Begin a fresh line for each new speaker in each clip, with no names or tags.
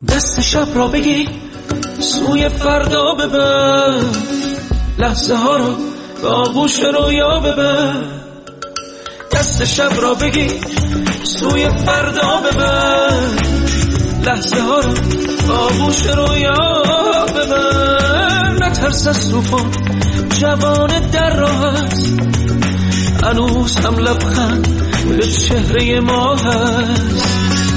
دست شب را بگی سوی فردا ببر، لحظه ها رو به آغوش رویا ببر. دست شب را بگی سوی فردا ببر، لحظه ها رو به آغوش رویا ببر. نترس از طوفان، جوان در راه است، هنوز هم لبخند به چهره ما هست.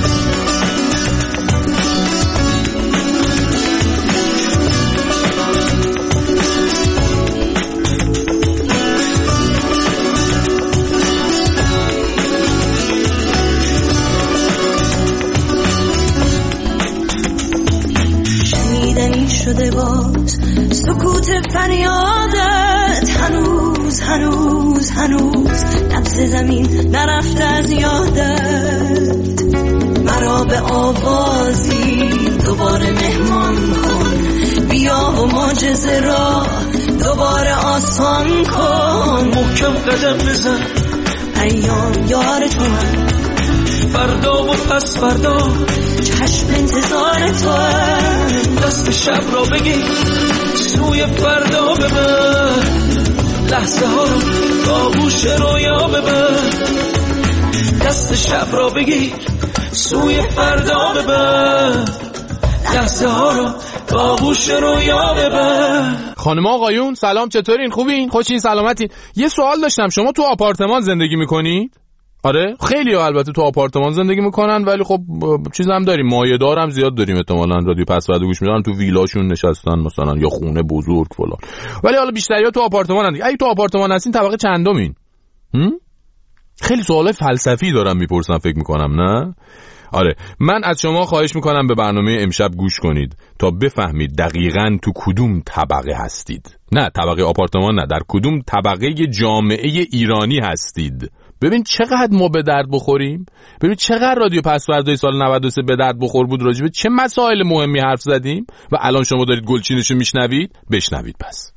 شنیدنی شده باز سکوت فریادت، هنوز هنوز هنوز نبض زمین نرفته از یادت. مرا به آوازی دوباره مهمان کن، بیا و معجزه را دوباره آسان کن.
محکم قدم بزن،
ایام یار تو هم،
فردا و پس فردا
چشم انتظار تو هم.
دست شب را بگی سوی فردا ببر، لحظه ها رو به آغوش رویا ببر. دست شب را بگی سوی فردا ببر، لحظه ها رو به آغوش رویا ببر.
خانم آقایون سلام، چطورین؟ خوبین؟ خوشین؟ سلامتین؟ یه سوال داشتم، شما تو آپارتمان زندگی میکنید؟ آره خیلی ها البته تو آپارتمان زندگی میکنن، ولی خب چیز هم داریم، مایه دارم زیاد داریم، احتمالاً رادیو پس فردا گوش میدن، تو ویلاشون نشستن مثلا یا خونه بزرگ فلان. ولی حالا بیشتریا تو آپارتمانن دیگه. اگه تو آپارتمان هستین طبقه چندمین؟ خیلی سوالای فلسفی دارم میپرسم فکر میکنم، نه؟ آره من از شما خواهش میکنم به برنامه امشب گوش کنید تا بفهمید دقیقاً تو کدوم طبقه هستید. نه طبقه آپارتمان نه، در کدوم طبقه جامعه ایرانی هستید. ببین چقدر ما به درد بخوریم، ببین چقدر رادیو پس فردای سال 93 به درد بخور بود، راجع به چه مسائل مهمی حرف زدیم و الان شما دارید گلچینشو میشنوید. بشنوید پس.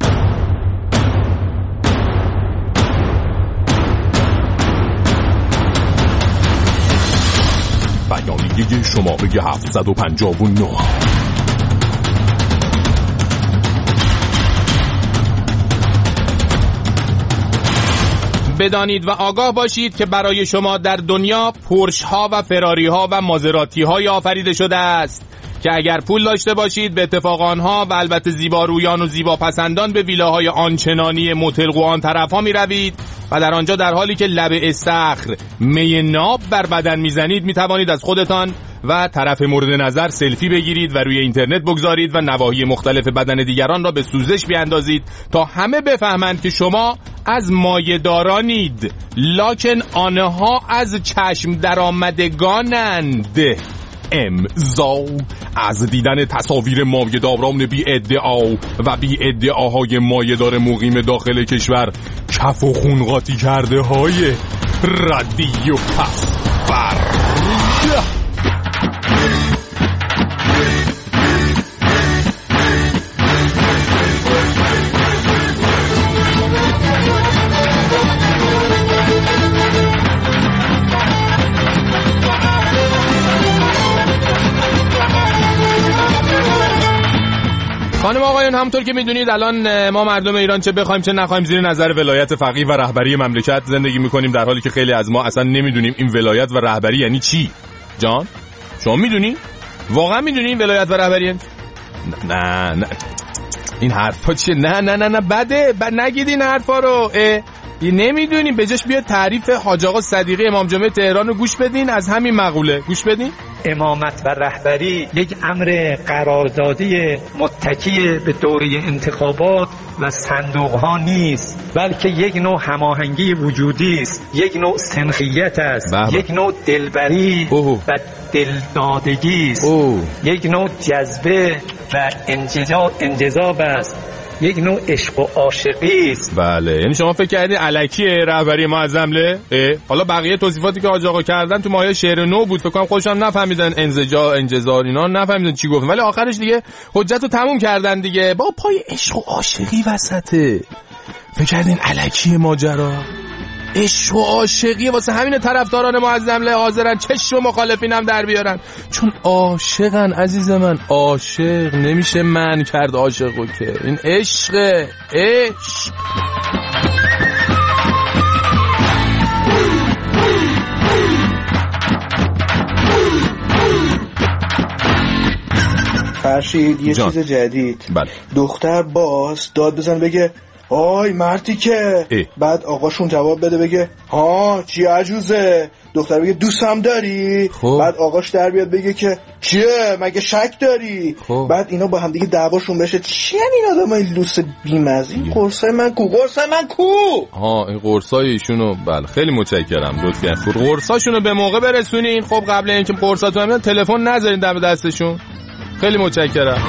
بیانیه شماره 759. بدانید و آگاه باشید که برای شما در دنیا پورش ها و فراری ها و مازراتی های آفریده شده است که اگر پول داشته باشید به اتفاق آنها و البته زیبارویان و زیباپسندان به ویلاهای آنچنانی متلق و آن طرف ها می روید و در آنجا در حالی که لب استخر می ناب بر بدن می زنید می توانید از خودتان و طرف مورد نظر سلفی بگیرید و روی اینترنت بگذارید و نواحی مختلف بدن دیگران را به سوزش بیاندازید تا همه بفهمند که شما از مایه‌دارانید، لکن آنها از چشم درآمدگانند. امضا از دیدن تصاویر مایه‌داران بی ادعا و بی ادعاهای مایه‌دار مقیم داخل کشور، کف و خون قاطی کرده های رادیو پس فردا. خانم آقایون همونطور که میدونید الان ما مردم ایران چه بخوایم چه نخوایم زیر نظر ولایت فقیه و رهبری مملکت زندگی میکنیم، در حالی که خیلی از ما اصلا نمیدونیم این ولایت و رهبری یعنی چی. جان شما میدونی؟ واقعا میدونی ولایت و رهبری یعنی؟ نه این حرفا چیه؟ نه بده نگید این حرفا رو. نمیدونیم، بجاش بیا تعریف حاج آقا صدیقی امام جمعه تهران رو گوش بدین، از همین مقوله گوش بدین.
امامت و رهبری یک امر قراردادی متکی به دوره انتخابات و صندوق ها نیست، بلکه یک نوع هماهنگی وجودی است، یک نوع سنخیت است، یک نوع دلبری و دلدادگی است، یک نوع جذبه و انجذاب است، یک نوع عشق و عاشقی است.
بله، یعنی شما فکر کردین الکیه رهبری معظمله؟ حالا بقیه توصیفاتی که حاج آقا کردن تو مایه شعر نو بود، فکر کنم خودشون نفهمیدن انجزار اینا نفهمیدن چی گفتن، ولی آخرش دیگه حجت رو تموم کردن دیگه. با پای عشق و عاشقی وسطه. فکر کردین الکیه ماجرا؟ عشق و عاشقی، واسه همین طرفداران معظم له حاضرن چشم مخالفینم در بیارن، چون عاشقن عزیز من. عاشق نمیشه من کرد عاشقو که، این عشق.
فرشید یه چیز جدید.
بله.
دختر باز داد بزن بگه آی مرتی که، بعد آقاشون جواب بده بگه ها چی عجوزه، دختر بگه دوستم داری، بعد آقاش در بیاد بگه که چیه مگه شک داری، بعد اینا با هم دیگه دعواشون بشه. چی این آدمای لوس بیمزه؟ این قرصای من کو، قرصای من کو.
ها این قرصای ایشونو. بله خیلی متشکرم، لطفی از قرصاشونو به موقع برسونین. خب قبل اینکه قرصاتون میاد تلفن نذارین دم دستشون. خیلی متشکرم.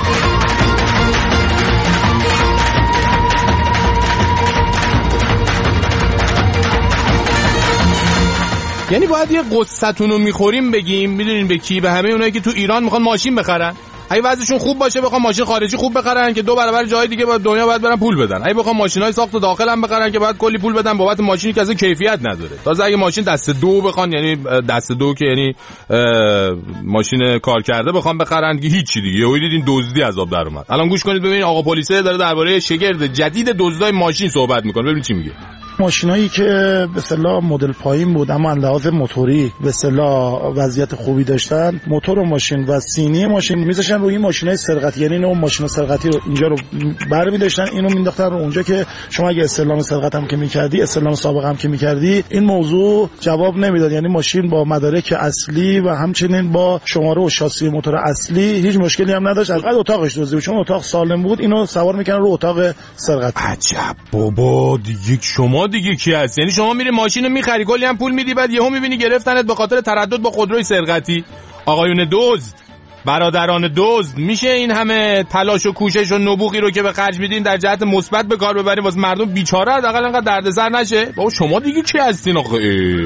یعنی باید یه قصتونو میخوریم بگیم، میدونین به کی؟ به همه اونایی که تو ایران میخوان ماشین بخرن. اگه وضعشون خوب باشه بخوام ماشین خارجی خوب بخرن که 2 برابر جای دیگه با دنیا باید برن پول بدن. اگه بخوام ماشینای ساخت داخل هم بخرن که باید کلی پول بدن بابت ماشینی که اصلا کیفیت نداره. تازه اگه ماشین دست دو بخوان، یعنی دست دو که یعنی ماشین کار کرده بخوام بخرن که هیچی دیگه. یهو دیدین دزدی عذاب در اومد. الان گوش کنید ببینید آقا پلیسه داره درباره شگرد جدید دزدای ماشین صحبت میکنه. ببینید چی میگه.
ماشینایی که به اصطلاح مدل پایین بود اما لحاظ موتوری به اصطلاح وضعیت خوبی داشتن، موتور و ماشین و سینی ماشین میذاشتن روی ماشینای سرقتی، یعنی اون ماشین سرقتی رو اینجا رو برمی‌داشتن اینو مینداختن رو اونجا که شما اگه استعلام سرقت هم که می‌کردی، استعلام سابقه هم که می‌کردی، این موضوع جواب نمیداد. یعنی ماشین با مدارک اصلی و همچنین با شماره و شاسی موتور اصلی هیچ مشکلی هم نداشت. از اتاقش دزدی بود، چون اتاق سالم بود، اینو سوار می‌کردن رو اتاق سرقت.
عجب بابا، دیگه کی هست؟ یعنی شما میری ماشینو میخری کلی هم پول میدی، بعد یهو میبینی گرفتنت به خاطر تردد با خودروی سرقتی. آقایون دزد، برادران دزد، میشه این همه تلاش و کوشش و نبوغی رو که به خرج میدین در جهت مثبت به کار ببرین واسه مردم بیچاره حداقل انقدر دردسر نشه؟ بابا شما دیگه کی هستین آخه؟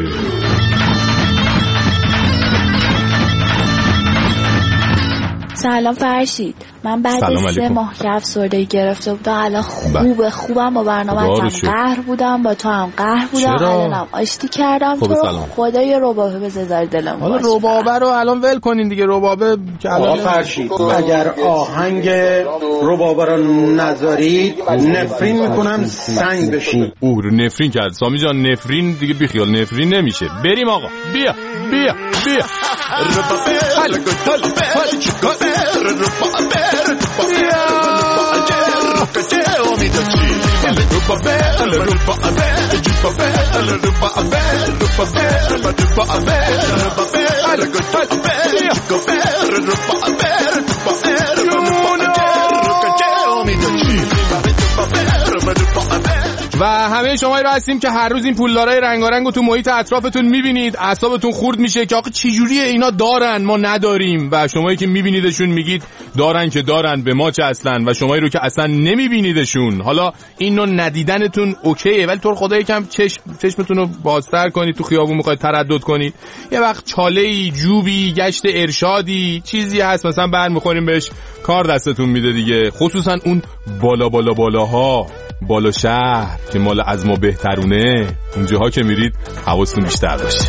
سلام فرشید، من بعد 3 ماه که افسردگی گرفته بودم الان خوبم با برنامه قهر بودم، با تو هم قهر بودم، الانم آشتی کردم. تو خدا یه ربابه بذار دلم.
حالا ربابه رو الان ول کنین دیگه. ربابه که الان
فرشید اگر آهنگ ربابه رو نذارید نفرین میکنم سنگ بشین.
نفرین کرد سامی جان، نفرین دیگه بیخیال، نفرین نمیشه. بریم آقا، بیا و همه شما رو هستیم که هر روز این پولدارای رنگارنگو تو محیط اطرافتون میبینید، اعصابتون خورد میشه که آخه چه جوریه اینا دارن ما نداریم، و شمایی که میبینیدشون میگید دارن که دارن به ما چه اصلا، و شمایی رو که اصلا نمیبینیدشون حالا اینو ندیدنتون اوکیه، ولی طور خدا یکم چشمتون رو بازتر کنید، تو خیابون میخواید تردد کنید، یه وقت چاله‌ای، جوبی، گشت ارشادی چیزی هست مثلا برمیخوریم بهش کار دستتون میده دیگه، خصوصا اون بالاها بالا شهر که مال از ما بهترونه، اونجاها که میرید حواستون بیشتر باشه.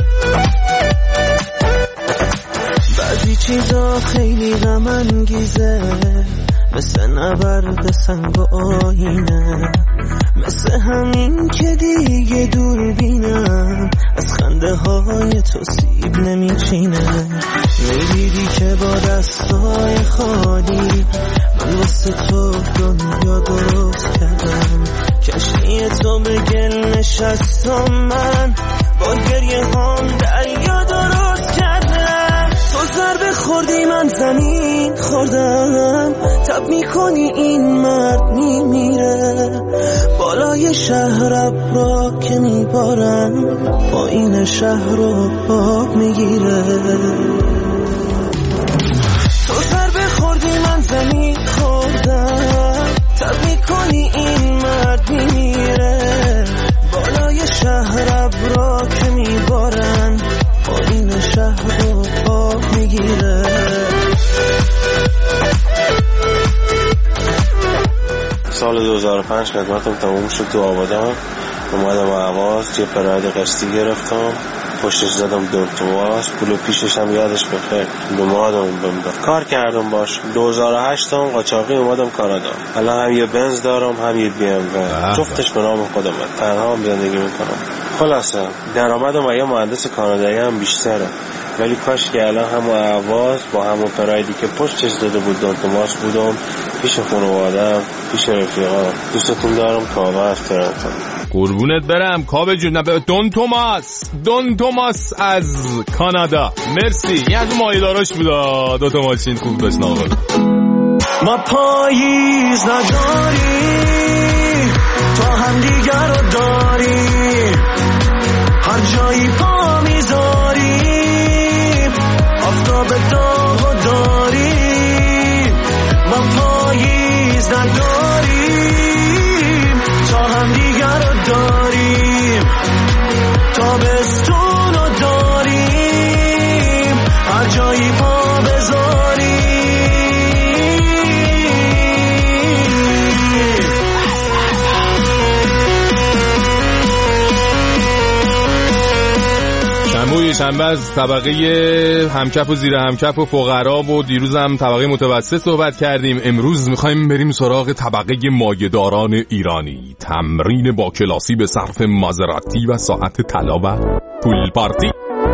بعضی چیزا خیلی غم انگیزه، مثل نبرد سنگ و آینه، مثل همین که دیگه دوربینم از خنده های تو سیب نمیچینه، میدیدی که با دستای خالی من واسه تو دنیا درست کردم، کشتی تو به گل نشستم، من با گریه هم دریا درست کردم، تو ضربه خوردی من زمین خوردم، تب میکنی این مرد میمیره، بالای شهر ابرا که میبارم، با این شهر رو باب میگیره، تو ضربه خوردی من زمین خوردم، تب میکنی این مرد میمیره، بالای شهر ابرا که میبارن، با این شهر رو باب میگیره.
سال 2005 خدمتم تموم شد تو آبادان، اومدم اهواز، یه پراید قسطی گرفتم، پشتش زدم دونتوماس، پول پیشش هم یادش بخیر اومدم بمدم کار کردم باش. 2008 هم قاچاقی اومدم کانادا. الان هم یه بنز دارم هم یه بی ام و، جفتش به نام خودمه، تنها هم زندگی میکنم. خلاصه درآمدم یه مهندس کانادایی هم بیشتره، ولی کاش که الان همون اهواز با همون پرایدی که پشتش زده بود دونتوماس بودم، پیش خانواده‌ام، پیش رفیقام. دوستتون دارم. کاوه از تورنتو.
قربونت برم کاوه جون. دون توماس از کانادا. مرسی. این از اون مایداراش بودا، 2 تا ماشین خوب داشت ناغل.
ما پاییز نداری تا هم دیگر رو داری، هر جایی پا میذاریم آفتاب داغ داریم. ما پاییز نداریم تا هم دیگر رو داریم، تابستون رو داریم هر جایی پا بذاریم.
شنبه از طبقه همکف و زیر همکف و فقرا و دیروز هم طبقه متوسط صحبت کردیم. امروز میخوایم بریم سراغ طبقه مایه‌داران ایرانی. تمرین با کلاسی به صرف مازراتی و ساعت طلا و پول پارتی.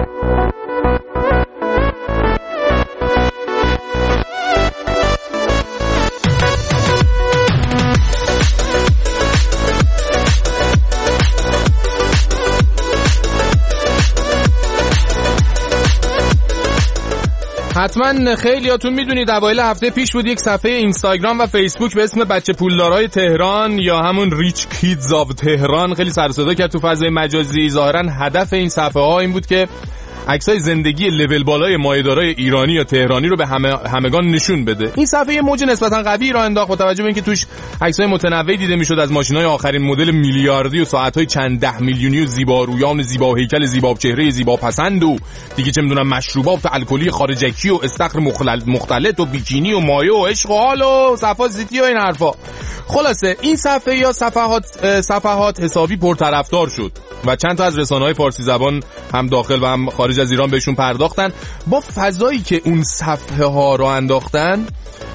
حتما خیلیاتون میدونید اوایل هفته پیش بود یک صفحه اینستاگرام و فیسبوک به اسم بچه پولدارای تهران یا همون ریچ کیدز آف تهران خیلی سر و صدا کرد تو فضای مجازی. ظاهرا هدف این صفحه ها این بود که عکسای زندگی لول بالای مایه‌دارای ایرانی یا تهرانی رو به همگان نشون بده. این صفحه موج نسبتا قوی را انداخت با توجه به اینکه توش عکسای متنوعی دیده میشد از ماشین‌های آخرین مدل میلیاردی و ساعت‌های چند ده میلیونی و زیبارویان، زیبا هیکل، زیبا چهره، زیبا پسند و دیگه چه میدونم مشروبات الکلی خارجکی و استخر مختلط و بیکینی و مایه و عشق و حال و صفا زیتی و این حرفا. خلاصه این صفحه یا صفحات حسابی پرطرفدار شد و چند تا از رسانه‌های فارسی زبان هم داخل و هم خارج از ایران بهشون پرداختن. با فضایی که اون صفحه ها رو انداختن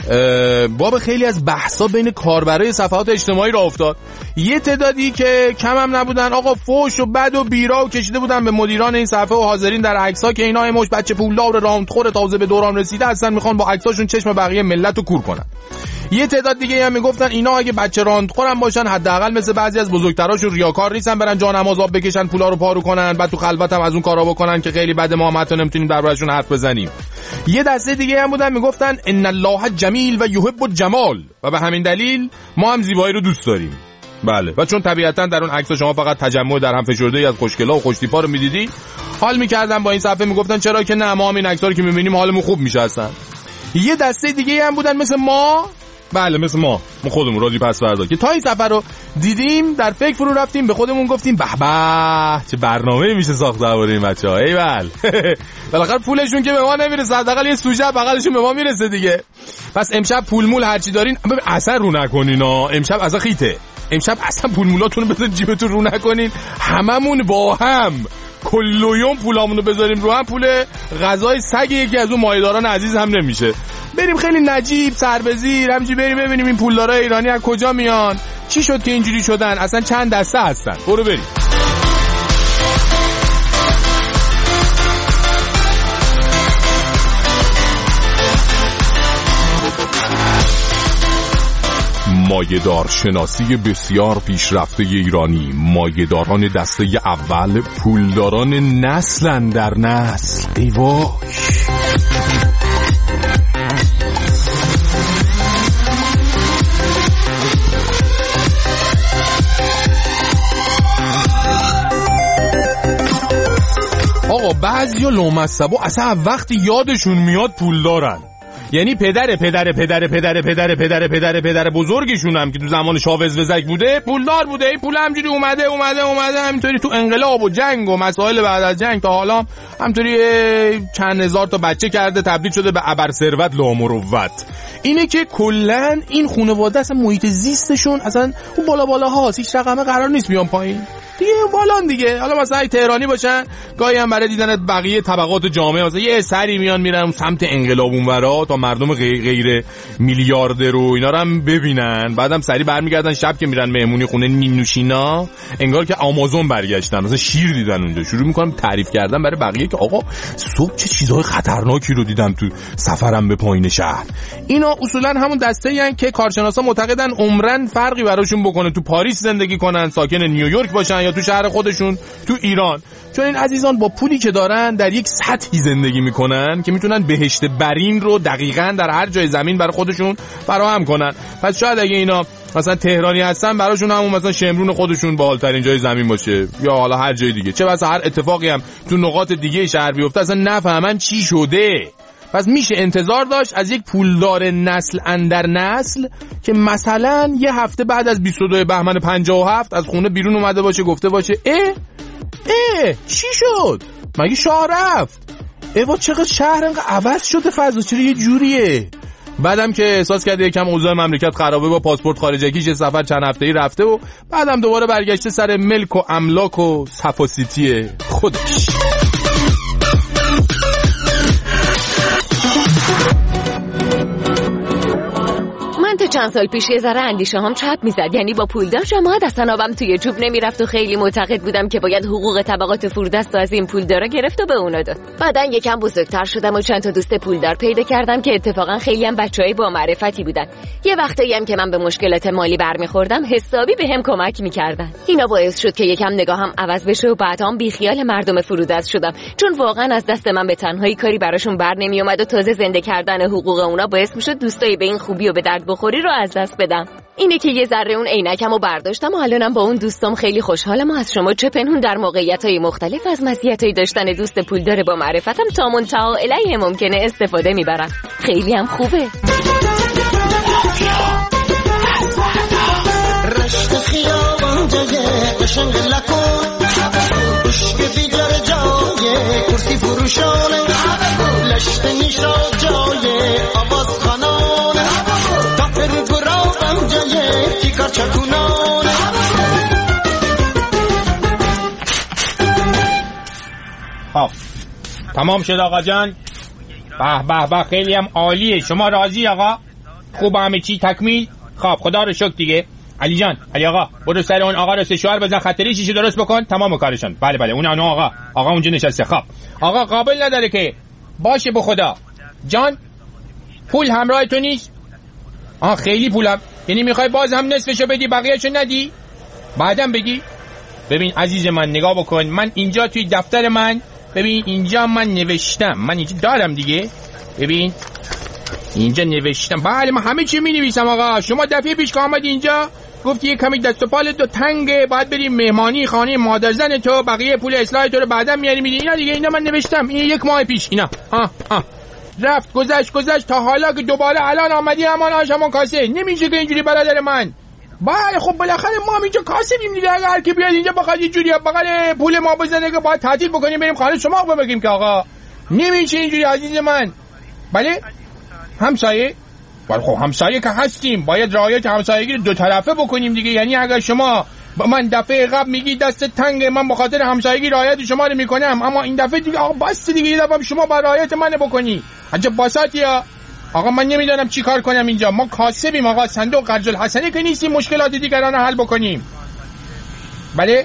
باب خیلی از بحثا بین کاربرای صفحات اجتماعی را افتاد. یه تعدادی که کم هم نبودن آقا فوش و بد و بیرا و کشیده بودن به مدیران این صفحه و حاضرین در عکس‌ها که اینا همش بچه پولدار راندخور تازه به دوران رسیده هستن، میخوان با عکساشون چشم بقیه ملت رو کور کنن. یه تعداد دیگه هم میگفتن اینا اگه بچه راندخورم باشن حداقل مثل بعضی از بزرگتراشون ریاکار نیستن، برن جا نماز آب بکشن، پولا رو پارو کنن، بعد تو خلوت هم از اون کارا بکنن که خیلی بده، ما حتی نمیتونیم دربارشون حرف بزنیم. یه دسته دیگه هم بودن میگفتن ان الله جمیل و یحب الجمال و به همین دلیل ما هم زیبایی رو دوست داریم. بله، و چون طبیعتا در اون عکس شما فقط تجمع در هم فشرده‌ای از خوشگلا و خوشتیپا رو می‌دیدی، حال می‌کردن با این صفحه، میگفتن چرا که نه، ما هم این عکس‌ها رو که می‌بینیم حالمون خوب میشه اصلا. یه دسته دیگه هم بودن مثل ما، بله مثل ما خودمون رادیو پس فردا که تا این سفر رو دیدیم در فکر فرو رفتیم، به خودمون گفتیم به به چه برنامه‌ای میشه ساخت درباره این بچه‌ها. ایول بالاخره پولشون که به ما نمیرسه، حداقل یه سوژه بغلشون به ما میرسه دیگه. پس امشب پول مول هر چی دارین اصلا رو نکنین امشب اصلا خیته. امشب اصلا پول مولاتون رو بذارین جیبتون رو نکنین، هممون با هم کلیوم پولامونو بذاریم رو هم، پول غذای سگ یکی از اون مایه‌داران عزیز هم نمیشه. بریم خیلی نجیب سربزیر همینجوری بریم ببینیم این پولدارای ایرانی از کجا میان، چی شد که اینجوری شدن، اصلا چند دسته هستن. برو بریم. مایه‌دار شناسی بسیار پیشرفته ایرانی. مایه‌داران دسته اول، پولداران نسلن در نسل. ای وای. آقا بعضیا لامصبا اصلا وقتی یادشون میاد پول دارن، یعنی پدر پدر پدر پدر پدر پدر پدر پدر بزرگشون هم که تو زمان شاوز وزک بوده پولدار بوده. این پول همجوری اومده همینطوری تو انقلاب و جنگ و مسائل بعد از جنگ تا حالا همینطوری چند هزار تا بچه کرده، تبدیل شده به ابر ثروت لامروت. اینه که کلن این خانواده اصلا محیط زیستشون اصلا اون بالا هاست، هیچ رقمه قرار نیست بیان پایین. دیگه والان دیگه. حالا مثلا تهرانی باشن گاهی هم برای دیدن بقیه طبقات جامعه مثلا یه سری میرن سمت انقلاب اونورا تا مردم غیر میلیاردر و اینا رو هم ببینن، بعدم سری برمیگردن شب که میرن مهمونی خونه نینوشینا انگار که آمازون برگشتن، مثلا شیر دیدن اونجا، شروع میکنن تعریف کردن برای بقیه که آقا صبح چه چیزهای خطرناکی رو دیدم تو سفرم به پایین شهر. اینا اصولا همون دسته‌ای ان که کارشناسا معتقدن عمرن فرقی براشون بکنه تو پاریس زندگی کنن، ساکن نیویورک باشن یا تو شهر خودشون تو ایران، چون این عزیزان با پولی که دارن در یک سطحی زندگی میکنن که میتونن بهشت برین رو دقیقاً در هر جای زمین برای خودشون فراهم کنن. پس شاید اگه اینا مثلا تهرانی هستن براشون همون مثلا شمرون خودشون بالاترین جای زمین باشه یا حالا هر جای دیگه، چه بسا هر اتفاقی هم تو نقاط دیگه شهر بیفته اصلا نفهمن چی شده. پس میشه انتظار داشت از یک پولدار نسل اندر نسل که مثلا یه هفته بعد از 22 بهمن 57 از خونه بیرون اومده باشه گفته باشه چی شد؟ مگه شاه رفت؟ با چقدر شهر انقدر عوض شده، فضا چرا یه جوریه؟ بعدم که احساس کرده یکم اوضاع مملکت خرابه با پاسپورت خارجگیش سفر چند هفته‌ای رفته و بعدم دوباره برگشته سر ملک و املاک و صفاسیتی خودش.
تا چند سال پیش یه ذره اندیشه هم چپ میزد، یعنی با پولدار جماعت اصلا آبم توی جوب نمیرفت و خیلی معتقد بودم که باید حقوق طبقات فرودست از این پولدارا گرفت و به اونا داد. بعدن یکم بزرگتر شدم و چند تا دوست پولدار پیدا کردم که اتفاقا خیلی هم بچهای با معرفتی بودن. یه وقتایی هم که من به مشکلات مالی برمیخوردم حسابی بهم کمک میکردن. اینا باعث شد که یکم نگاهم عوض بشه و بعدام بیخیال مردم فرودست شدم، چون واقعا از دست من به تنهایی کاری براشون بر نمیومد و تازه زنده کردن حقوق اونا باعث میشد دوستای به این خوبی و به درد بخوری رو از دست بدم. اینه که یه ذره اون عینکمو برداشتم و الانم با اون دوستام خیلی خوشحالم و از شما چه پنهون در موقعیت‌های مختلف از مزیت‌های داشتن دوست پولدار با معرفتم تا منتها الیه ممکنه استفاده میبرم. خیلی هم خوبه.
رشت خیابان جای قشنگ لکن بشک بیجار جای کرسی فروشانه لشت نیشا جای آواز خانانه تاپر گرابم جای کیکار چکونانه.
خب تمام شد آقا جان. به خیلی هم عالیه. شما راضی آقا؟ خوب همه چی تکمیل؟ خب خدا رو شکر دیگه. علی جان، علی آقا برو سر اون آقا رو سه شوهر بزن، خطری شیشه درست بکن، تمام کارشون. بله اون آقا اونجا نشسته. خب آقا قابل نداره که باشه به خدا. جان پول همراه تو نیست؟ خیلی پولم، یعنی میخوای باز هم نصفشو بدی بقیه‌شو ندی؟ بعدم بگی. ببین عزیز من نگاه بکن، من اینجا توی دفتر من، ببین اینجا من نوشتم، من اینجا دارم دیگه، ببین اینجا نوشتم. بله من همه چی می‌نویسم آقا. شما دفعه پیش که آمدی اینجا گفتی یه کمی دست و پالت دو تنگه، باید بریم مهمانی خانه مادر زن تو، بقیه پول اصلاح تو رو بعدا میاری میدی. اینا دیگه اینا من نوشتم، این 1 ماه پیش اینا. رفت گذشت تا حالا که دوباره الان آمدی همون کاسه. نمیشه که اینجوری برادر من. بله خب بالاخره ما هم اینجا کاسبیم دیگه، اگه هر کی بیاد اینجا بخواد یه جوری بغل پول ما بزنه که باید تعطیل بکنیم بریم خانه شما بگیم که آقا نمیشه اینجوری عزیز من. بله همسایه، ولی خب همسایه که هستیم باید رعایت همسایگی رو 2 طرفه بکنیم دیگه. یعنی اگر شما من دفعه قبل میگی دست تنگه، من به خاطر همسایگی رعایت شما رو میکنم، اما این دفعه دیگه آقا بس دیگه، یه دفعه شما با رعایت منو بکنی. عجب باساتی ها آقا. من نمیدونم چی کار کنم اینجا. ما کاسبیم آقا، صندوق قرض الحسنه که نیستیم مشکلات دیگران رو حل بکنیم. بله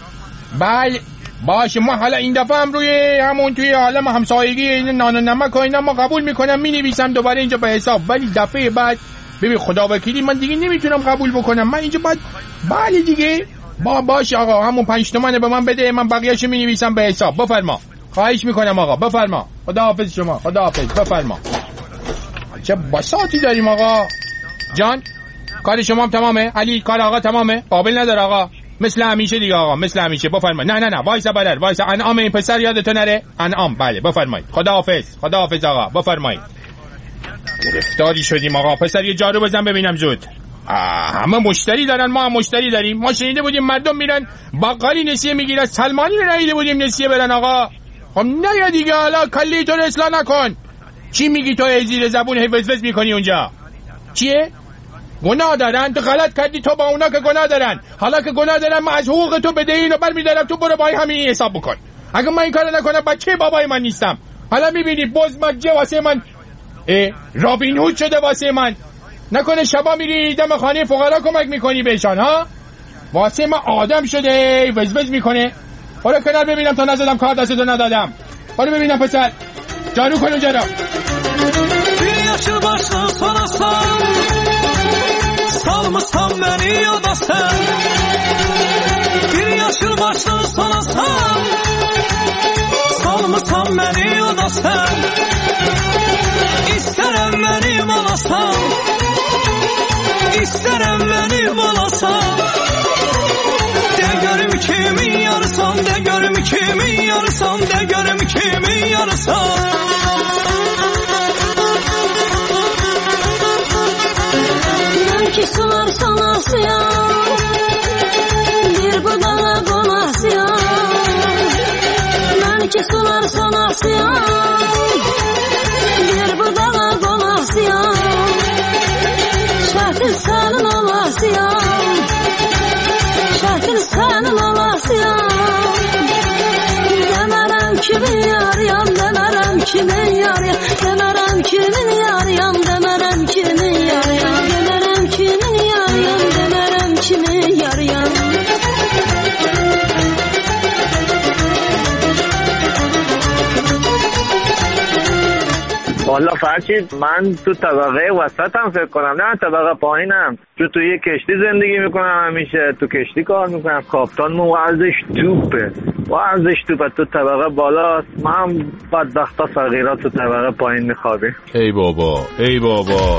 باشه. ما حالا این دفعه هم روی همون توی عالم همسایگی این نان و نمک و اینا ما قبول میکنم، مینویسم دوباره اینجا به حساب. ولی دفعه بعد ببین خدا وکیلی من دیگه نمیتونم قبول بکنم. من اینجا باید بله دیگه باشه آقا، همون 5 تومن به من بده، من بقیه‌شو مینویسم به حساب. بفرما. خواهش میکنم آقا بفرما. خداحافظ شما. خداحافظ. بفرما. چه بساطی داریم آقا جان. کار شما هم تمامه علی؟ کار آقا تمامه؟ قابل نداره آقا. مثل همیشه دیگه آقا، مثل همیشه. بفرمایید. نه وایسا برادر وایسا. انعام این پسر یادتون نره. انعام بله بفرمایید. خداحافظ آقا بفرمایید. گرفتاری شدیم آقا. پسر یه جارو بزن ببینم زود. همه مشتری دارن، ما هم مشتری داریم. ما شنیده بودیم مردم میرن باقالی نسیه میگیرن، سلمانی رو ندیده بودیم نسیه برن آقا. خب نه دیگه، حالا کلی تو رو اصلاح نکن. چی میگی تو زیر زبون وزوز میکنی اونجا؟ چیه؟ گناه دارن؟ تو غلط کردی، تو با اونا که گناه دارن. حالا که گناه دارن من از حقوق تو بدهی رو برمی‌دارم، تو برو با همین حساب بکن. اگه من این کارو نکنم بچه بابای من نیستم. حالا می‌بینی بزمجه واسه من رابین هود شده واسه من. نکنه شبا میری دم خانه فقرا کمک میکنی بهشان ها؟ واسه من آدم شده وزوز میکنه. برو کنار ببینم تا نزدم کار دستتو ندادم. برو ببینم پسر جارو کن اونجا را.
Bir yaşıl başlı solasan salmışsan beni yolda sen. Bir yaşıl başlı solasan salmışsan beni yolda sen. İsterem benim olasan, İsterem benim olasan. De görüm kimin yarısan, de görüm kimin yarısan, de görüm kimin yarısan.
Belki sular salasıyan, bir budala kolasıyan. Belki sular salasıyan, bir budala kolasıyan. Şahtil senin olasıyan, şahtil senin olasıyan. Demerem kimin yarıyam, demerem kimin yarıyam, demerem kimin yarıyam, demerem kimin yarıyam, demerem kimin yarıyam, demerem kimin yarıyam.
والا فرشید من تو طبقه وسطم فکر کنم، نه طبقه پایینم، تو یه کشتی زندگی میکنم، همیشه تو کشتی کار میکنم. کاپتان ورزش توپه تو طبقه بالاست. من بدبختا فقیرا تو طبقه پایین میخوابیم.
ای بابا ای بابا.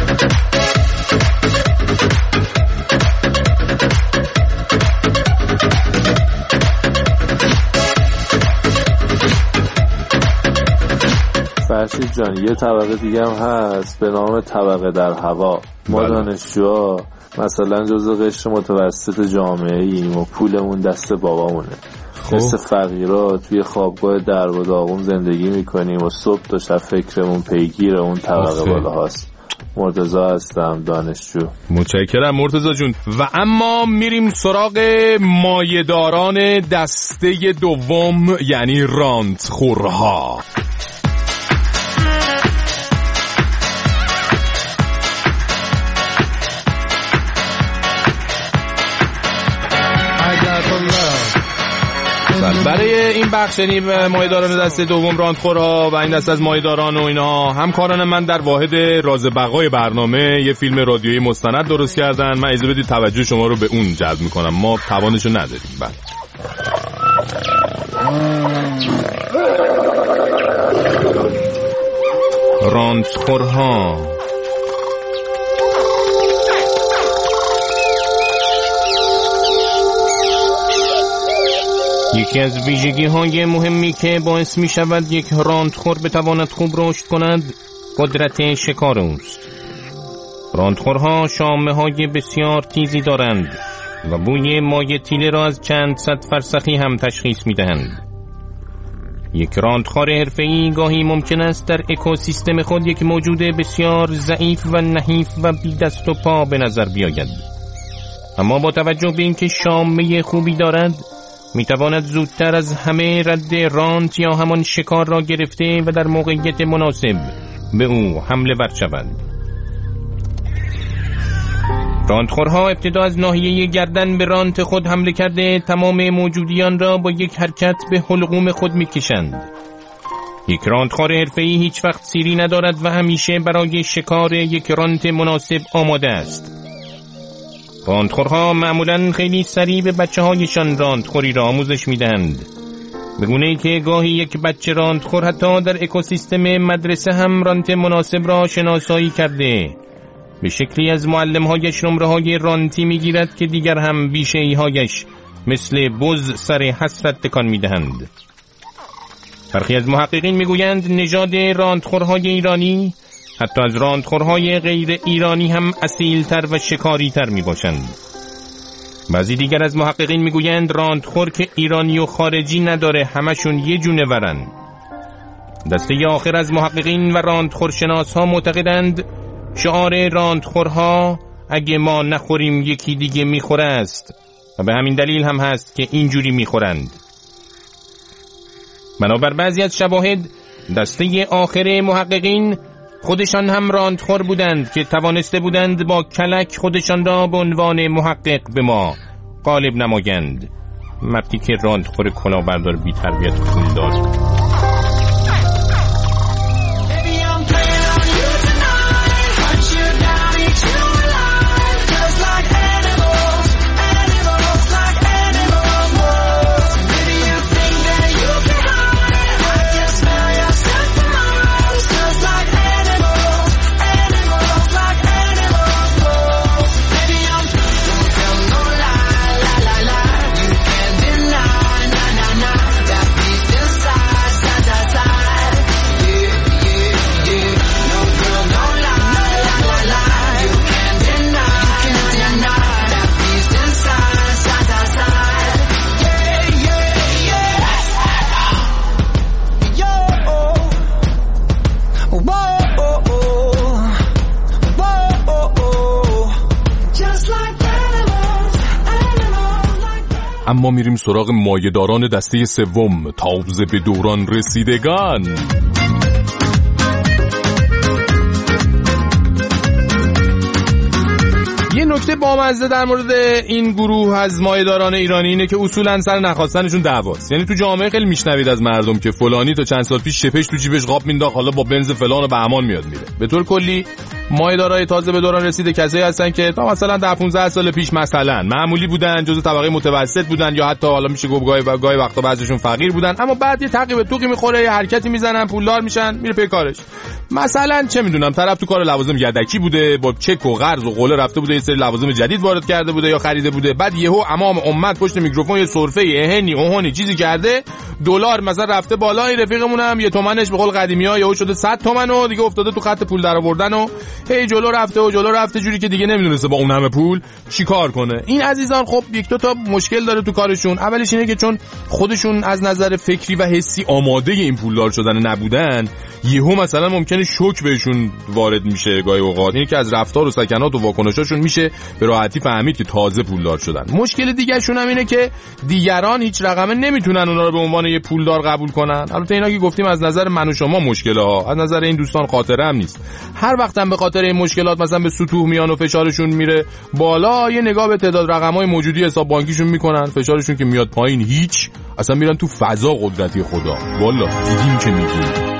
فرشید جان یه طبقه دیگه هم هست به نام طبقه در هوا. ما دانشجوها مثلا جزو قشر متوسط جامعه ایم و پولمون دست بابامونه. مثل فقیرا توی خوابگاه درب و داغون زندگی میکنیم و صبح تا شب فکرمون پیگیر اون طبقه بالا هست. مرتضی هستم، دانشجو.
متشکرم مرتضی جون. و اما میریم سراغ مایه‌داران دسته دوم، یعنی رانتخورها. برای این بخش شنیم مایه‌داران دسته دوم رانتخورها و این دست از مایه‌داران و اینا همکاران من در واحد راز بقای برنامه یه فیلم رادیویی مستند درست کردن. من اجازه بدید توجه شما رو به اون جلب میکنم، ما توانشو نداریم. بله رانتخورها. یکی از ویژگی‌های مهمی که باعث می‌شود یک رانتخور بتواند خوب رشد کند قدرت شکار اوست. رانتخورها شامه‌های بسیار تیزی دارند و بوی مایع تیله را از چند صد فرسخی هم تشخیص می‌دهند. یک رانتخور حرفه‌ای گاهی ممکن است در اکوسیستم خود یک موجود بسیار ضعیف و نحیف و بی دست و پا به نظر بیاید. اما با توجه به اینکه شامه خوبی دارد میتواند زودتر از همه رد رانت یا همان شکار را گرفته و در موقعیت مناسب به او حمله ور شود. رانتخورها ابتدا از ناحیه گردن به رانت خود حمله کرده تمام موجودیان را با یک حرکت به حلقوم خود میکشند. یک رانتخور حرفه‌ای هیچ وقت سیری ندارد و همیشه برای شکار یک رانت مناسب آماده است. رانتخورها معمولاً خیلی سریع به بچه‌هایشان رانتخوری را آموزش میدهند، به گونه‌ای که گاهی یک بچه رانتخور حتی در اکوسیستم مدرسه هم رانت مناسب را شناسایی کرده. به شکلی از معلم‌هایش نمره‌های رانتی میگیرد که دیگر هم بیشه‌ای‌هایش مثل بز سر حسرت تکان میدهند. برخی از محققین میگویند نژاد رانتخورهای ایرانی حتی از رانتخورهای غیر ایرانی هم اصیل‌تر و شکاری‌تر میباشند. بعضی دیگر از محققین میگویند رانتخور که ایرانی و خارجی نداره، همشون یه جونورن. دسته آخر از محققین و رانتخورشناس‌ها معتقدند شعار رانتخورها اگه ما نخوریم یکی دیگه میخوره است و به همین دلیل هم هست که اینجوری میخورند. بنابر بعضی از شواهد دسته آخر محققین خودشان هم راندخور بودند که توانسته بودند با کلک خودشان را به عنوان محقق به ما غالب نمایند. مردی که راندخور کلاهبردار بی تربیت پول داد. اما میریم سراغ مایه‌داران دسته سوم، تازه به دوران رسیدگان. یه نکته بامزه در مورد این گروه از مایه‌داران ایرانی اینه که اصولاً سر نخواستنشون دعواست. یعنی تو جامعه خیلی میشنوید از مردم که فلانی تا چند سال پیش شپش تو جیبش قاب مینداخت، حالا با بنز فلان و بهمان میاد میره. به طور کلی مایه‌دارای تازه به دوران رسیده کسایی هستن که تا مثلا 10-15 سال پیش مثلا معمولی بودن، جزو طبقه متوسط بودن، یا حتی حالا میشه گفت گاهی وقتا بعضیشون فقیر بودن، اما بعد یه تعقیب توقی میخوره، یه حرکتی میزنن، پولدار میشن، میره پی کارش. مثلا چه میدونم طرف تو کار لوازم یدکی بوده، با چک و قرض و قوله رفته بوده، یه سری لوازم جدید وارد کرده بوده یا خریده بوده، بعد یهو امام امت پشت میکروفون یه سرفه اهنی اوهنی چیزی کرده، دلار مثلا رفته بالا، این رفیقمون هم یه تومنش به قول قدیمی‌ها یهو شده 100 تومن و دیگه افتاده تو خط پول درآوردن و هی جلو رفته جوری که دیگه نمیدونسته با اون همه پول چیکار کنه. این عزیزان خب یک دو تا مشکل داره تو کارشون. اولش اینه که چون خودشون از نظر فکری و حسی آماده این پولدار شدن نبودن، یهو مثلا ممکنه شوک بهشون وارد میشه گاهی اوقات. اینه که از رفتار و سکنات و واکنشاشون میشه به راحتی فهمید که تازه پولدار شدن. مشکل دیگه‌شون هم اینه که دیگران هیچ رقمه نمیتونن اونا رو به عنوان یه پولدار قبول کنن. البته اینا که گفتیم از نظر من و شما مشکله ها، از نظر این دوستان خاطره هم نیست. هر وقتم به خاطر این مشکلات مثلا به سطوح میان و فشارشون میره بالا، یه نگاه به تعداد رقم‌های موجودی حساب بانکیشون میکنن، فشارشون که میاد پایین هیچ، اصلا میرن تو فضا قدرتی خدا. والا دیدیم که میگیم.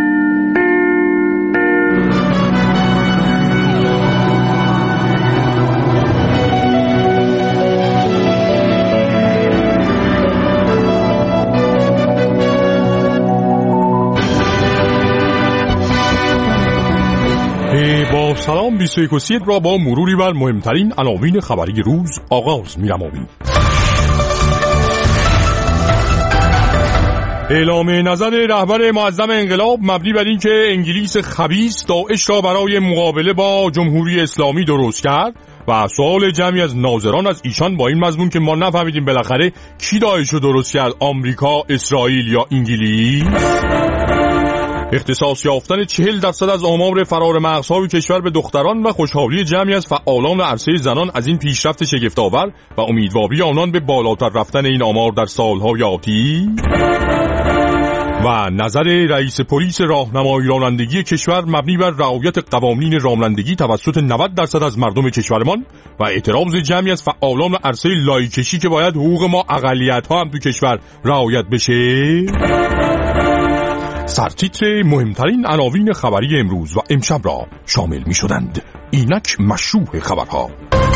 با سلام 21 را با مروری بر مهمترین عناوین خبری روز آغاز می‌نماییم. اعلام نظر رهبر معظم انقلاب مبنی بر اینکه انگلیس خبیث داعش را برای مقابله با جمهوری اسلامی درست کرد و سوال جمعی از ناظران از ایشان با این مضمون که ما نفهمیدیم بالاخره کی داعش رو درست کرد، آمریکا، اسرائیل یا انگلیس؟ اختصاص یافتن 40% از آمار فرار مغزهای کشور به دختران و خوشحالی جمعی از فعالان عرصه زنان از این پیشرفت شگفت‌آور و امیدواری آنان به بالاتر رفتن این آمار در سالهای آتی. و نظر رئیس پلیس راهنمایی رانندگی کشور مبنی بر رعایت قوانین رانندگی توسط 90% از مردم کشورمان و اعتراض جمعی از فعالان عرصه لایکشی که باید حقوق ما اقلیت‌ها هم تو کشور رعایت بشه. سرتیتر مهمترین عناوین خبری امروز و امشب را شامل می شدند. اینک مشروع خبرها.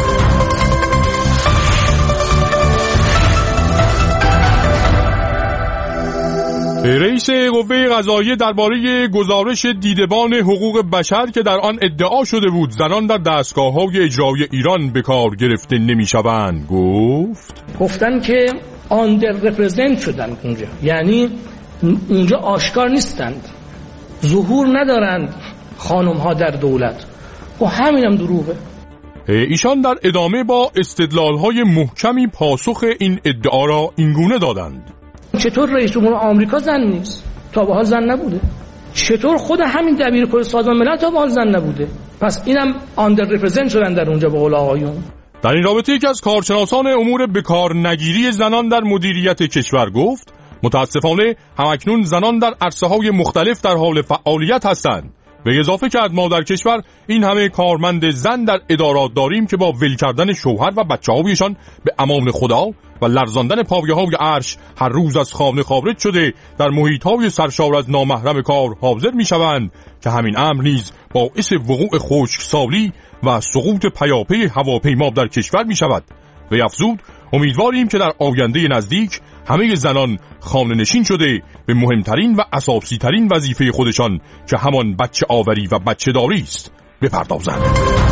رئیس قوه قضاییه درباره گزارش دیدبان حقوق بشر که در آن ادعا شده بود زنان در دستگاه‌های اجرایی ایران به کار گرفته نمی‌شوند گفتن که آندر رپرزنت شدن اونجا، یعنی اونجا آشکار نیستند، ظهور ندارند خانم ها در دولت. و همینم دروغه. ایشان در ادامه با استدلال‌های محکمی پاسخ این ادعا را اینگونه دادند: چطور رئیس جمهور آمریکا زن نیست؟ تا به حال زن نبوده.
چطور خود همین دبیرکل سازمان ملل تا به زن نبوده؟ پس اینم آندر رپرزنت شدن در اونجا به قول آقایون.
در این رابطه یکی از کارشناسان امور بکار نگیری زنان در مدیریت کشور گفت متاسفانه همکنون زنان در عرصه‌های مختلف در حال فعالیت هستند. به اضافه کرد ما در کشور این همه کارمند زن در ادارات داریم که با ول کردن شوهر و بچه‌هایشان به امان خدا و لرزاندن پایه‌های عرش هر روز از خانه خارج شده در محیط‌های سرشار از نامحرم کار حاضر می‌شوند که همین امر نیز باعث وقوع خشکسالی و سقوط پیاپی هواپیما در کشور می‌شود. و افزود امیدواریم که در آینده نزدیک همه زنان خانه نشین شده به مهمترین و اساسی ترین وظیفه خودشان که همان بچه آوری و بچه داری است بپردازند.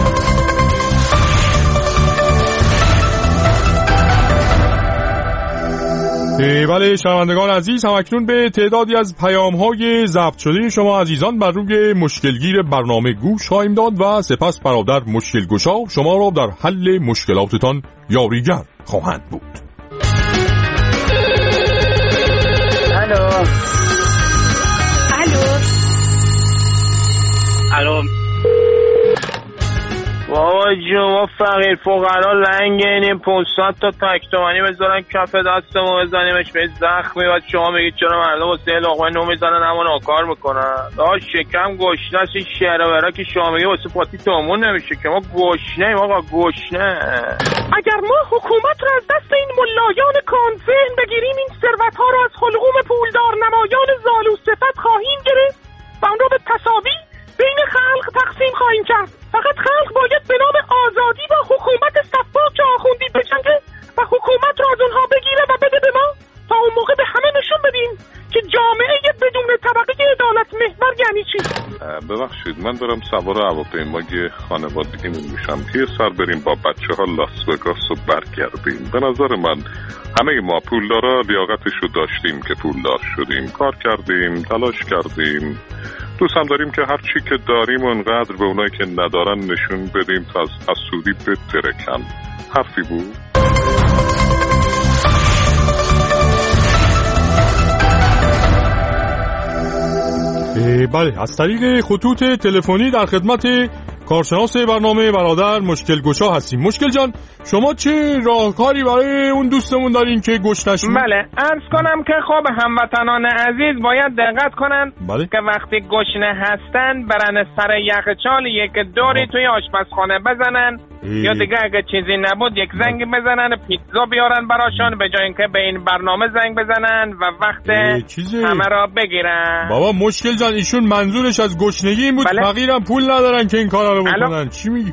بله شنوندگان عزیز، همکنون به تعدادی از پیام‌های ضبط شده شما عزیزان بر روی مشکلگیر برنامه گوش خواهیم داد و سپس برادر مشکلگشا شما را در حل مشکلاتتان یاریگر خواهند بود.
الو بابا جون، ما فقیر فقرا لنگینیم 500 تا تکتومنی بذارن کف دستمون بزنیمش به زخمی و شما میگید چرا مردم واسه لقمه نون میزنن همون آکار میکنن. داشت شکم گشنه است، این شعر و ورا که شما میگه واسه پاتی تومون نمیشه که ما گشنه‌ایم آقا گشنه.
اگر ما حکومت رو از دست این ملایان کانذهن بگیریم این ثروت‌ها رو از حلقوم پولدار نمایان زالو صفت خواهیم گرفت و اون رو به تساوی بین خلق تقسیم خواهیم کرد. فقط خلق باید به نام آزادی با حکومت صفاک آخوندی بجنگه و حکومت رو از اونها بگیره و بده به ما تا اون موقع به همه نشون بدیم که جامعه بدون طبقه عدالت محور یعنی چی.
ببخشید من دارم سوار هواپیمای خانوادگیمون میشم که یه سر بریم با بچه ها لاس وگاس رو برگردیم. به نظر من همه ما پولدارا لیاقتش رو داشتیم که پولدار شدیم، کار کردیم، تلاش کردیم، دوست هم داریم که هر چی که داریم اونقدر به اونایی که ندارن نشون بدیم تا از حسودی بترکن. حرفی بود؟
بله، از طریق خطوط تلفنی در خدمت کارشناس برنامه برادر مشکل گشا هستیم. مشکل جان، شما چه راهکاری برای اون دوستمون دارین که گشنش؟
بله، عرض کنم که خب هموطنان عزیز باید دقت کنن که وقتی گشنه هستن برن سر یخچال یک دوری توی آشپزخانه بزنن یا دیگه اگه چیزی نبود یک زنگ بزنن پیتزا بیارن براشون به جای اینکه به این برنامه زنگ بزنن و وقت همه را بگیرن.
بابا مشکل جان، ایشون منظورش از گشنگی این بود. فقیرم پول ندارن که این کارا رو بکنن. چی میگی؟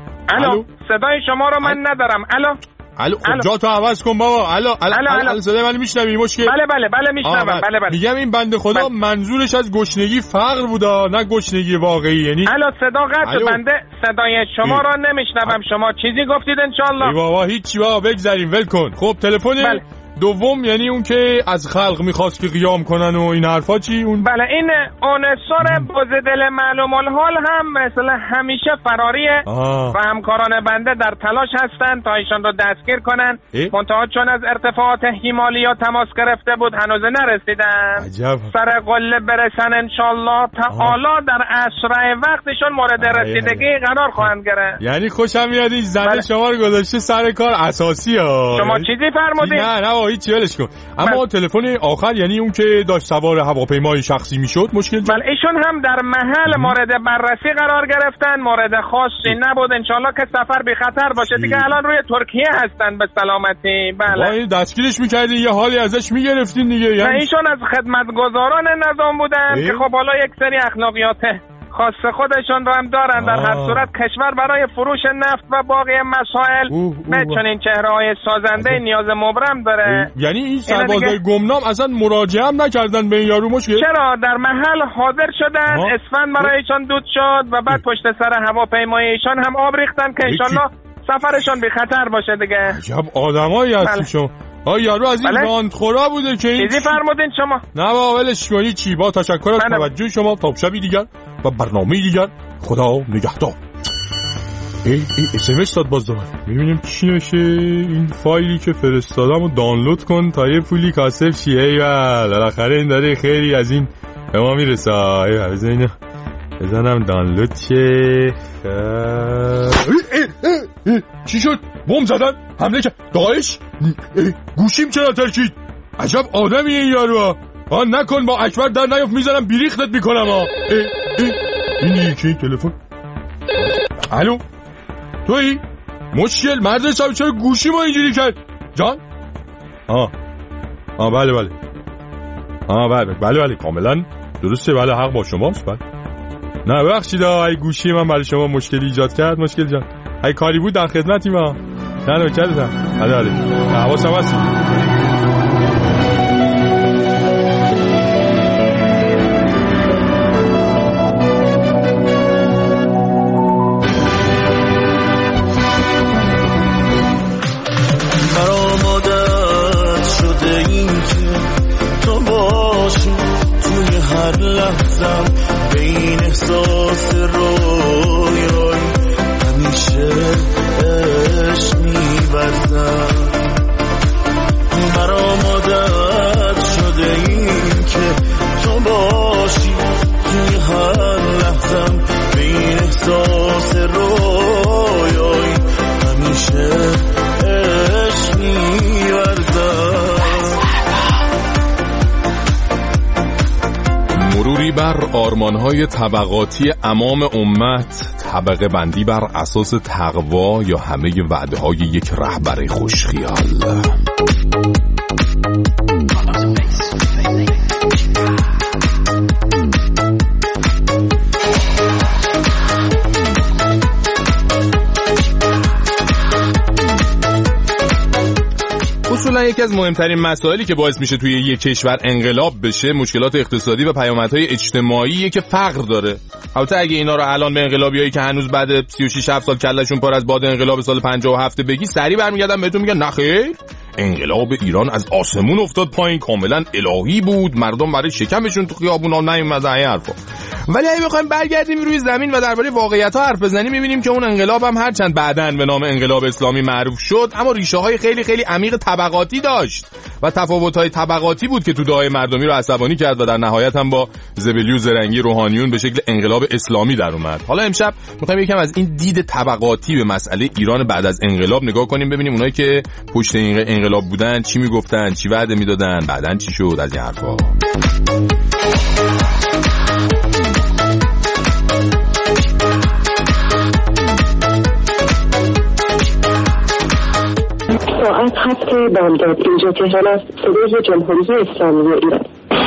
الو صدای شما رو من ندارم.
الو خب جا تو عوض کن بابا. الو صدای من میشنوی مشکل؟
بله میشنوم. بله
میگم این بنده خدا منظورش از گشنگی فقر بودا، نه گشنگی واقعی. یعنی
الو صدا قطع، بنده صدای شما رو نمیشنوم. شما چیزی گفتید انشالله؟
ای بابا هیچی بابا، بگذاریم ول کن. خب تلفن دوم یعنی اون که از خلق میخواست که قیام کنن و این حرفا چی؟ اون
بله، این اونسور بزدل معلوم الحال هم مثلا همیشه فراریه و همکاران بنده در تلاش هستن تا ایشان رو دستگیر کنن. منتها چون از ارتفاعات هیمالیا تماس گرفته بود هنوز نرسیدن. سر قله برسن انشالله تعالی در اسرع وقتشون مورد رسیدگی قرار خواهند گرفت.
یعنی خوشم میاد این زنه شما رو گذاشته سر کار اساسی ها.
شما چیزی فرمودید؟
نه هیچی ولش کن. اما تلفن آخر یعنی اون که داشت سوار هواپیمای شخصی میشد مشکل جان؟
بله، ایشون هم در محل مورد بررسی قرار گرفتن، مورد خاصی نبود. انشالله که سفر بی خطر باشه. دیگه الان روی ترکیه هستن به سلامتی. بله
دستگیرش میکردین یه حالی ازش میگرفتین دیگه.
یعنی ایشون از خدمتگزاران نظام بودن که خب حالا یک سری اخلاقیات خاص خودشون رو هم دارن. در هر صورت کشور برای فروش نفت و باقی مسائل به چنین چهره‌های سازنده نیاز مبرم داره.
یعنی این سربازای گمنام اصلا مراجعه هم نکردن به این یارو مشکل؟
چرا در محل حاضر شدن، اسفند برایشان دود شد و بعد پشت سر هواپیمای ایشان هم آب ریختن که انشالله سفرشون بی خطر باشه دیگه.
عجب آدمایی هستی شما. یارو از این راندخورا بوده که این
چیزی فرمودین شما؟
نه با ولش کنی چی. با تشکر از توجه شما. تا شبی دیگر و برنامه دیگر. خدا نگهدار. SMS داد باز دوباره. ببینیم چی نشه. این فایلی که فرستادم رو دانلود کن تا یه پولی کاسب شی. ایول بالاخره این داره خیلی از این به ما میرسه. بزنم دانلود شه. چی شد؟ بمب زدن؟ حمله کرد؟ داعش؟ گوشیم چرا ترکید؟ عجب آدمیه این یارو. نکن با اکبر در نیفت، میزنم بیریختت میکنم. این یکی این تلفن. الو تویی؟ مشکل مرد حسابی چرا گوشی ما اینجوری کرد؟ جان؟ بله کاملا درسته. بله حق با شماست. بله نه ببخشید ای گوشی من برای شما مشکلی ایجاد کرد. مشکل جان ای کاری بود در خدمتی ما. نه نوکرتم. بله حواسم هست.
بین احساس رویای همیشه عشق می‌ورزم. برام عادت شده این که تو باشی توی هر لحظم. بین احساس رویای همیشه عشق می‌ورزم.
مروری بر آرمان‌های طبقاتی عمام امت، طبقه بندی بر اساس تقوا یا همه وعده‌های یک رهبر خوشخیال.
اصولا یکی از مهمترین مسائلی که باعث میشه توی یک کشور انقلاب بشه مشکلات اقتصادی و پیامدهای اجتماعیه که فقر داره. البته اگه اینا رو الان به انقلابیایی که هنوز بعد 36 سال کلهشون پر از باد انقلاب سال 57 بگی سریع برمیگردن بهتون میگن نخیر، انقلاب ایران از آسمون افتاد پایین، کاملا الهی بود، مردم برای شکمشون تو خیابونا نیومدن این حرفا. ولی اگه بخوایم برگردیم روی زمین و درباره واقعیت‌ها حرف بزنیم می‌بینیم که اون انقلاب هم هرچند بعداً به نام انقلاب اسلامی معروف شد اما ریشه‌های خیلی خیلی عمیق طبقاتی داشت و تفاوت‌های طبقاتی بود که تو دعای مردمی رو عصبانی کرد و در نهایت هم با زبلی و زرنگی روحانیون به شکل انقلاب اسلامی در اومد. حالا امشب می‌خوایم یکم از این دید طبقاتی به مسئله ایران بعد از انقلاب نگاه کنیم، ببینیم اونایی که پشت این انقلاب بودن چی میگفتن، چی وعده میدادن، بعدن چی شد از این حرفا.
ساعت 7 بامداد اینجا تهران است. صدای جمهوری اسلامی ایران.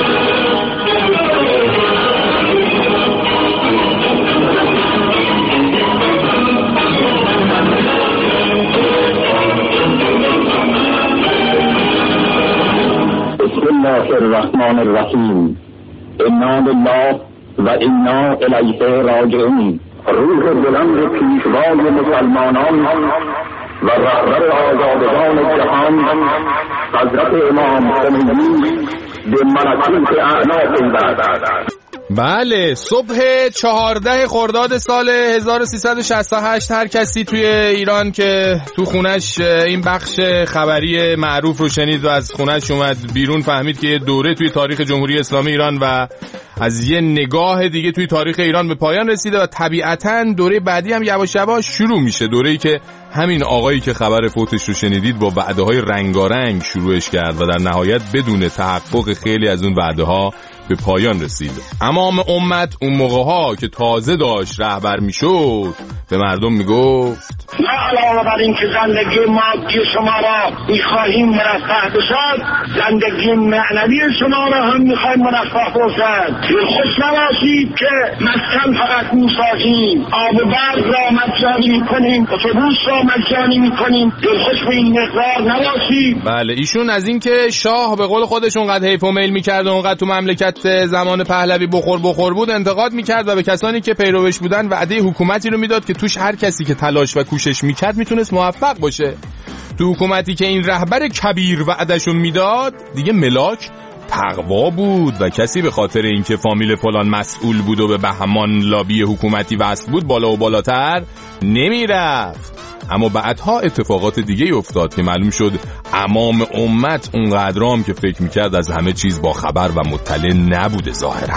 بسم الله الرحمن الرحیم. انا لله و انا الیه راجعون. روح بلند پیشوای مسلمانان و رهبر آزادگان جهان حضرت امام خمینی به ملکوت اعلی پیوست.
بله، صبح 14 خرداد سال 1368 هر کسی توی ایران که تو خونش این بخش خبری معروف رو شنید و از خونش اومد بیرون فهمید که دوره توی تاریخ جمهوری اسلامی ایران و از یه نگاه دیگه توی تاریخ ایران به پایان رسیده و طبیعتاً دوره بعدی هم یواش یواش شروع میشه. دوره‌ای که همین آقایی که خبر فوتش رو شنیدید با وعده‌های رنگارنگ شروعش کرد و در نهایت بدون تحقق خیلی از اون وعده‌ها به پایان رسید. امام امت اون موقع‌ها که تازه داشت رهبر میشد به مردم میگفت
نه علاوه بر این که زندگی مادی شما را میخواهیم مرفه بشد، زندگی معنوی شما را هم میخواهیم مرفه باشد. خوش نباشید که مسکن فقط میسازیم، آب و برق را مجانی میکنیم، اتوبوس را مجانی میکنیم، دلخوش به این مقدار نباشید.
بله، ایشون از این که شاه به قول خودش اونقدر هیپ و میل میکرد و اونقدر تو مملکت زمان پهلوی بخور بود انتقاد میکرد و به کسانی که پیروش بودن وعده حکومتی رو میداد که توش هر کسی که تلاش و کوشش میکرد میتونست موفق باشه. تو حکومتی که این رهبر کبیر وعدشون میداد دیگه ملاک تقوا بود و کسی به خاطر اینکه فامیل فلان مسئول بود و به بهمان لابی حکومتی وصل بود بالا و بالاتر نمیرفت. اما بعدها اتفاقات دیگه افتاد که معلوم شد عمام امت اونقدرام که فکر میکرد از همه چیز با خبر و مطلع نبوده ظاهرا.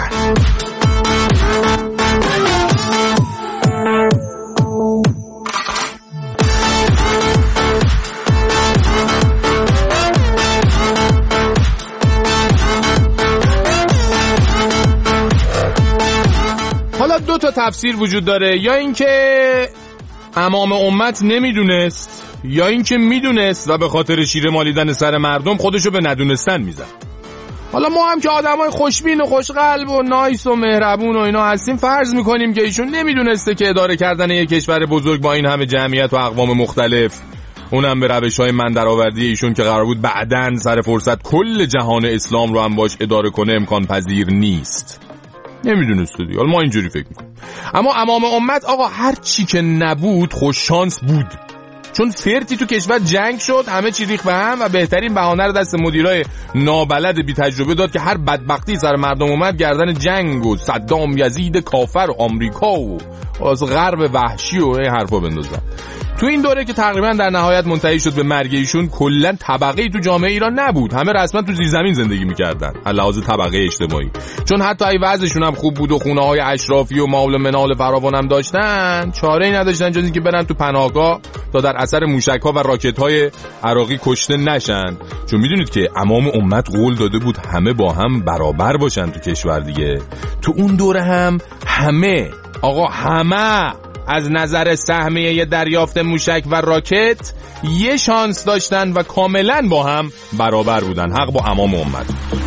حالا دو تا تفسیر وجود داره، یا اینکه عمام امت نمیدونست یا اینکه میدونست و به خاطر شیره مالیدن سر مردم خودشو به ندونستن میزد. حالا ما هم که آدمای خوشبین و خوشقلب و نایس و مهربون و اینا هستیم فرض میکنیم که ایشون نمیدونسته که اداره کردن یک کشور بزرگ با این همه جمعیت و اقوام مختلف، اونم به روش‌های من درآوردی ایشون که قرار بود بعداً سر فرصت کل جهان اسلام رو هم باش اداره کنه امکان پذیر نیست. نمیدونسته دیگه. حالا ما اینجوری فکر میکنیم. اما امام امت آقا هر چی که نبود خوش شانس بود، چون فرتی تو کشور جنگ شد، همه چی ریخت به هم و بهترین بهانه رو دست مدیرای نابلد بی تجربه داد که هر بدبختی سر مردم اومد گردن جنگ و صدام، یزید کافر، آمریکا و از غرب وحشی و این حرفا بندازن. تو این دوره که تقریبا در نهایت منتهی شد به مرگ ایشون، کلا طبقه‌ای تو جامعه ایران نبود، همه رسما تو زیرزمین زندگی می‌کردن از لحاظ طبقه اجتماعی، چون حتی اگه وضعشون هم خوب بود و خونه‌های اشرافی و مال و منال فراوان هم داشتن، چاره‌ای نداشتن جز اینکه برن تو پناهگاه تا در اثر موشک‌ها و راکت‌های عراقی کشته نشن، چون میدونید که امام امت قول داده بود همه با هم برابر باشن تو کشور دیگه. تو اون دوره هم همه از نظر سهمیه دریافت موشک و راکت یه شانس داشتن و کاملا با هم برابر بودن. حق با امام امت.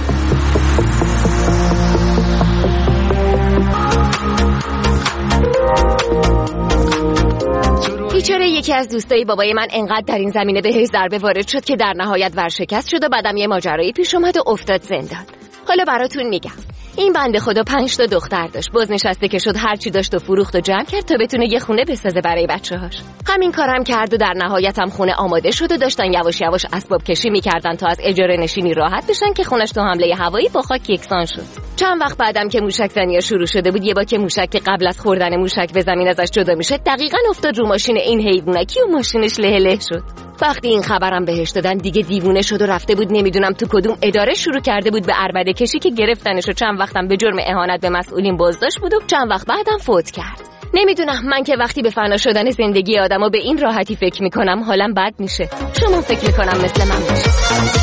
بیچاره یکی از دوستای بابای من انقدر در این زمینه بهش ضربه وارد شد که در نهایت ورشکست شد و بعدم یه ماجرایی پیش اومد و افتاد زندان. حالا براتون میگم. این بنده خدا 5 تا دختر داشت، بازنشسته که شد هر چی داشت و فروخت و جمع کرد تا بتونه یه خونه بسازه برای بچه‌هاش. همین کارم کرد و در نهایت هم خونه آماده شد و داشتن یواش یواش اسباب کشی می‌کردن تا از اجاره نشینی راحت بشن که خونش تو حمله هوایی با خاک یکسان شد. چند وقت بعدم که موشک زنی‌ها شروع شده بود، یه با که موشک قبل از خوردن موشک به زمین ازش جدا میشه دقیقاً افتاد رو ماشین این حیوانکی و ماشینش له شد. وقتی این خبرم بهش دادن دیگه دیوونه شد و رفته بود نمیدونم تو کدوم اداره شروع کرده بود به عربده کشی که گرفتنش و چند وقتم به جرم اهانت به مسئولین بازداشت بود و چند وقت بعدم فوت کرد. نمیدونم، من که وقتی به فنا شدن زندگی آدمو به این راحتی فکر میکنم حالم بد میشه. شما فکر میکنم مثل من باشید.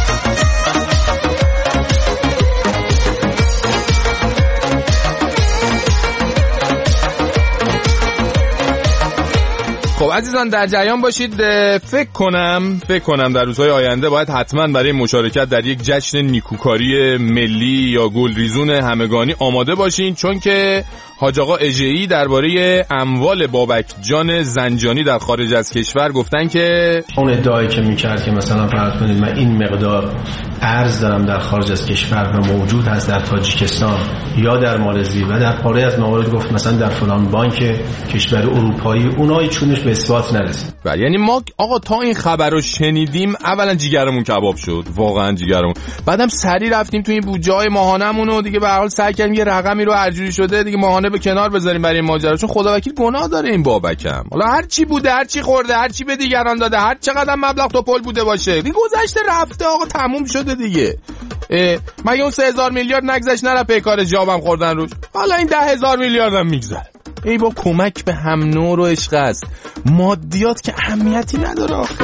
خب عزیزان در جریان باشید. فکر کنم در روزهای آینده باید حتما برای مشارکت در یک جشن نیکوکاری ملی یا گلریزون همگانی آماده باشین، چون که حاج آقا اژه‌ای درباره اموال بابک جان زنجانی در خارج از کشور گفتن که
اون ادعایی که میکرد که مثلا فرض کنید من این مقدار ارز دارم در خارج از کشور و موجود هست در تاجیکستان یا در مالزی و در پاره از موارد گفت مثلا در فلان بانک کشور اروپایی، اونایی چونش به اثبات نرسید.
بله، یعنی ما آقا تا این خبر رو شنیدیم اولا جیگرمون کباب شد، واقعا جیگرمون، بعدم سری رفتیم تو این بودجه‌های ماهانمون و دیگه به هر حال سعی کردیم یه رقمی رو هرجوری شده دیگه ماهانه به کنار بذاریم برای این ماجرا، چون خدا وکیل گناه داره این بابکم. حالا هر چی بوده، هر چی خورده، هر چی به دیگران داده، هر چقدر مبلغ توپل بوده باشه دیگه گذشته رفته آقا، تموم شده دیگه. مگه اون 3000 میلیارد نگذشت نره پیکار جابم خوردن روش؟ حالا این 10,000 میلیارد هم میگذره. ای با کمک به هم نور و عشق است، مادیات که اهمیتی نداره آخه.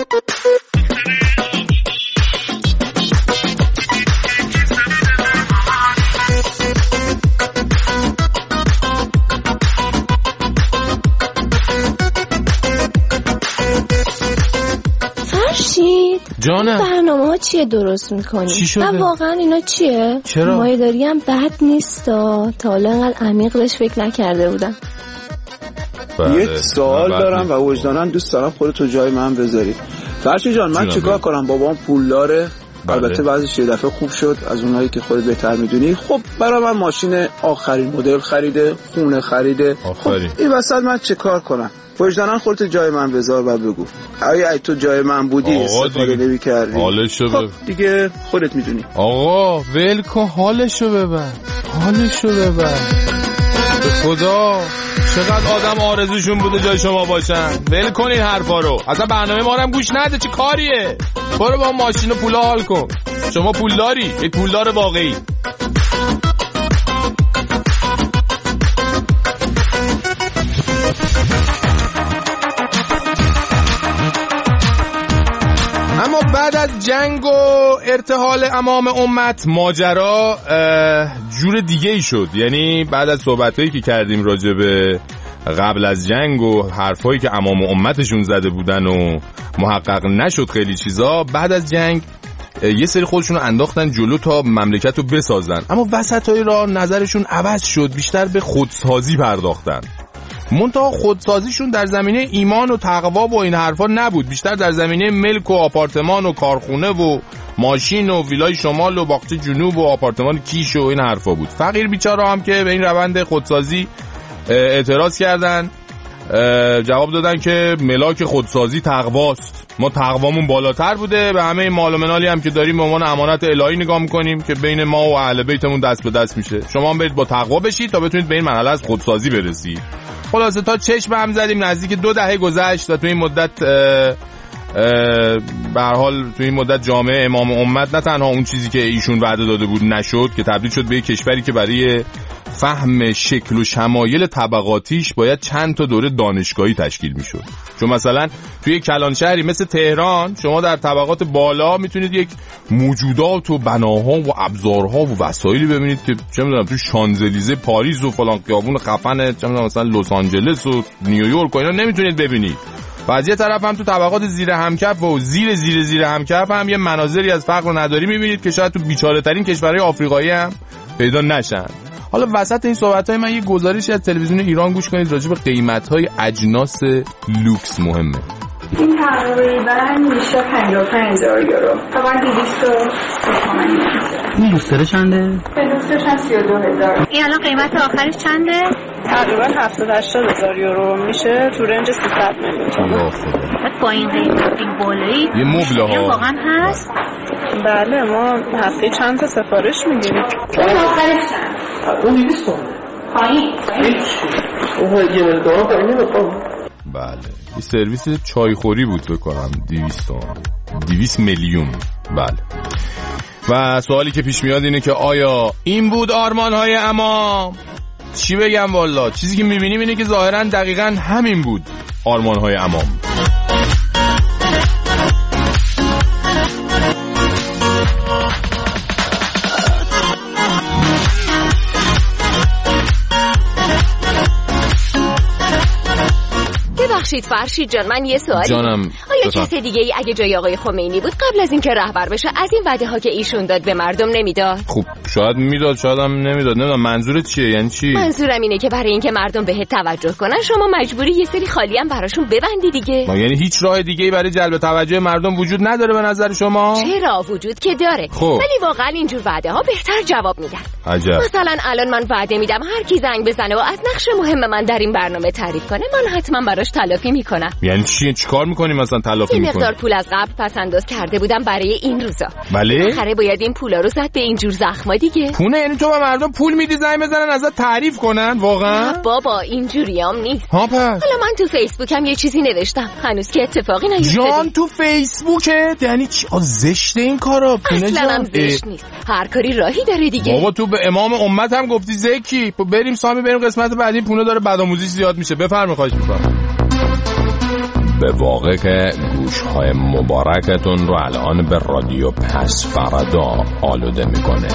جانم
برنامه ها چیه درست میکنی؟
چی شده؟
واقعا اینا چیه؟
چرا؟
مایداری هم بد نیست تا حالا انقدر عمیق بهش فکر نکرده بودم.
یه سوال دارم و وجداناً دوست دارم خودتو جای من بذاری. فرشی جان من چیکار کنم؟ بابام پولداره، البته بعضیش یه دفعه خوب شد از اونایی که خودت بهتر میدونی. خب برای من ماشین آخرین مدل خریده، خونه خریده. خب این وسط من چه کار کنم؟ وجدانن خودت جای من بذار و بگو آیا تو جای من بودی استفاده نمی‌کردی؟
حالشو
دیگه خودت میدونی.
آقا ول کن، حالشو ببر به خدا چقدر آدم آرزوشون بوده جای شما باشن. ول کن این حرفا رو، اصلا برنامه ما رو هم گوش نده. چه کاریه؟ برو با ماشین و پولا حال کن. شما پولداری، یک پولدار واقعی. اما بعد از جنگ و ارتحال امام امت ماجرا جور دیگه ای شد. یعنی بعد از صحبتایی که کردیم راجع به قبل از جنگ و حرفایی که امام امتشون زده بودن و محقق نشد خیلی چیزا، بعد از جنگ یه سری خودشون رو انداختن جلو تا مملکت رو بسازن، اما وسطای راه نظرشون عوض شد، بیشتر به خودسازی پرداختن. منتها خودسازیشون در زمینه ایمان و تقوا و این حرفا نبود، بیشتر در زمینه ملک و آپارتمان و کارخونه و ماشین و ویلای شمال و باغچه جنوب و آپارتمان کیش و این حرفا بود. فقیر بیچاره هم که به این روند خودسازی اعتراض کردن، جواب دادن که ملاک خودسازی تقواست. ما تقوامون بالاتر بوده، به همه مال و منالی هم که داریم به عنوان امانت الهی نگاه می‌کنیم که بین ما و اهل بیتمون دست به دست میشه. شما هم برید با تقوا بشید تا بتونید به این مرحله از خودسازی برسید. خلاصه تا چشم هم زدیم نزدیک 2 دهه گذشت و تو این مدت به هر حال تو این مدت جامعه امام امت نه تنها اون چیزی که ایشون وعده داده بود نشد، که تبدیل شد به یک کشوری که برای فهم شکل و شمایل طبقاتیش باید چند تا دوره دانشگاهی تشکیل میشد. چون مثلا توی کلان شهری مثل تهران شما در طبقات بالا میتونید یک موجودات و بناها و ابزارها و وسایلی ببینید که چه میدونم تو شانزلیزه پاریس و فلان خیابون خفن چه میدونم مثلا لس آنجلس و نیویورک و اینا نمیتونید ببینید. و از یه طرف هم تو طبقات زیر همکف و زیر همکف هم یه مناظری از فقر و نداری میبینید که شاید تو بیچاره ترین کشورهای آفریقایی هم پیدا نشن. حالا وسط این صحبت‌های من یه گزارشی از تلویزیون ایران گوش کنید راجع به قیمت‌های اجناس لوکس مهمه.
این تقریبا میشه 55,000 یورو. طبعا 200 تومانی.
این لوستر چنده؟
لوسترش هم 32,000.
این الان قیمت آخرش چنده؟
تقریبا 70-80,000 یورو میشه، تو رنج 300 میلیون تومان.
با این قیمت این بالایی
یه مبله ها
واقعا هست؟
بله ما هفته چند تا سفارش میگیریم.
اون آخرش چند؟
اون 200 تومن.
پایین؟
اون یه مقدار پایین نمیخوام.
بله این سرویس چایخوری بود بکنم 200 میلیون. بله و سوالی که پیش میاد اینه که آیا این بود آرمان‌های امام؟ چی بگم والا، چیزی که میبینیم اینه که ظاهراً دقیقاً همین بود آرمان‌های امام.
ببخشید فرشید جان، من یه سوالی
جانم.
آیا کسی دیگه ای اگه جای آقای خمینی بود قبل از اینکه رهبر بشه از این وعده ها که ایشون داد به مردم نمیداد؟
خب شاید میداد شاید هم نمیداد، نمیدونم منظورت چیه؟ یعنی چی؟
منظورم اینه که برای اینکه مردم بهت توجه کنن شما مجبوری یه سری خالی هم براشون ببندی دیگه.
یعنی هیچ راه دیگه ای برای جلب توجه مردم وجود نداره به نظر شما؟
چرا وجود که داره، ولی واقعا اینجور وعده ها بهتر جواب میدن.
عجب.
مثلا الان من وعده میدم هر کی زنگ بزنه و از نقش مهم من در این برنامه تعریف کنه من حتما براش تلافی میکنم.
یعنی چیکار میکنی مثلا تلافی میکنی؟
مقدار پول از قبل پسنداز کرده بودم برای این روزا.
بله؟
آخره باید این پولا رو زد به اینجور زخما دیگه.
پونه یعنی تو به مردم پول میدی زنگ بزنن ازت تعریف کنن واقعا؟
بابا اینجوریام نیست.
ها پس
حالا من تو فیسبوکم یه چیزی نوشتم هنوز که اتفاقی نیفتاده.
جان تو فیسبوکت یعنی چی؟ زشته این کارا پونه جان.
اصلا زشت نیست، هر کاری راهی داره دیگه.
بابا تو به امام امت هم گفتی زکی. بریم سامی بریم قسمت بعدی. پونه داره بدآموزی زیاد میشه. بفرمایید خواهش می‌کنم. به واقع که گوش‌های مبارکتون رو الان به رادیو پس فردا آلوده میکنه.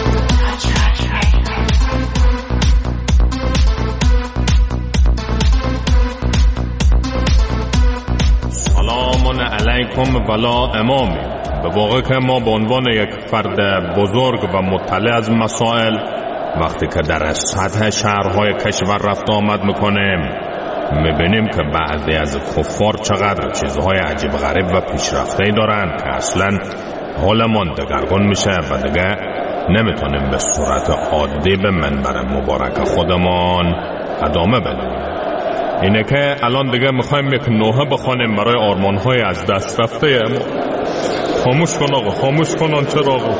سلام علیکم ولا امامی. به واقع که ما به عنوان یک فرد بزرگ و مطلع از مسائل وقتی که در سطح شهرهای کشور رفت آمد میکنیم میبینیم که بعضی از کفار چقدر چیزهای عجیب غریب و پیشرفته‌ای دارن که اصلا حالمان دگرگون میشه و دیگه نمیتونیم به صورت عادی به منبر مبارک خودمان ادامه بدیم.
اینه که الان دیگه میخوایم یک نوحه بخوانیم برای آرمانهای از دست رفته ما. خاموش کن آقا، خاموش کن چراغو.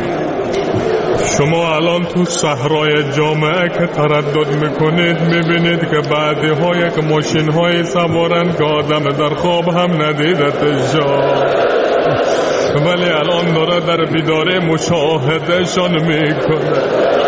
شما الان تو صحرای جامعه که تردد میکنید میبینید که بعدی ها یک ماشین های سوارن که آدم در خواب هم ندیدتش جا، ولی الان داره در بیداری مشاهدهشان میکنه.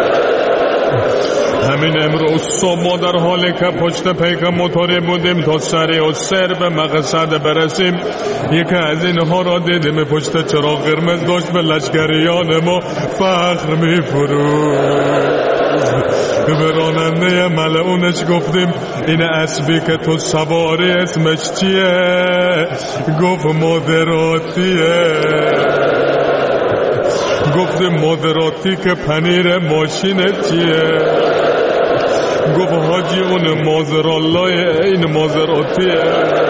همین امروز صبح ما در حالی که پشت پیک موتوری بودیم تا سریع و سر به مقصد برسیم، یکی از اینها را دیدیم پشت چراغ قرمز داشت به لشکریان ما فخر می‌فروخت. به راننده ملعونش گفتیم این اسبی که تو سواری اسمش چیه؟ گفت مادراتیه. گفتیم مادراتی که پنیر ماشین چیه؟ گفت حاجی اون مازرالله، این مازراتیه.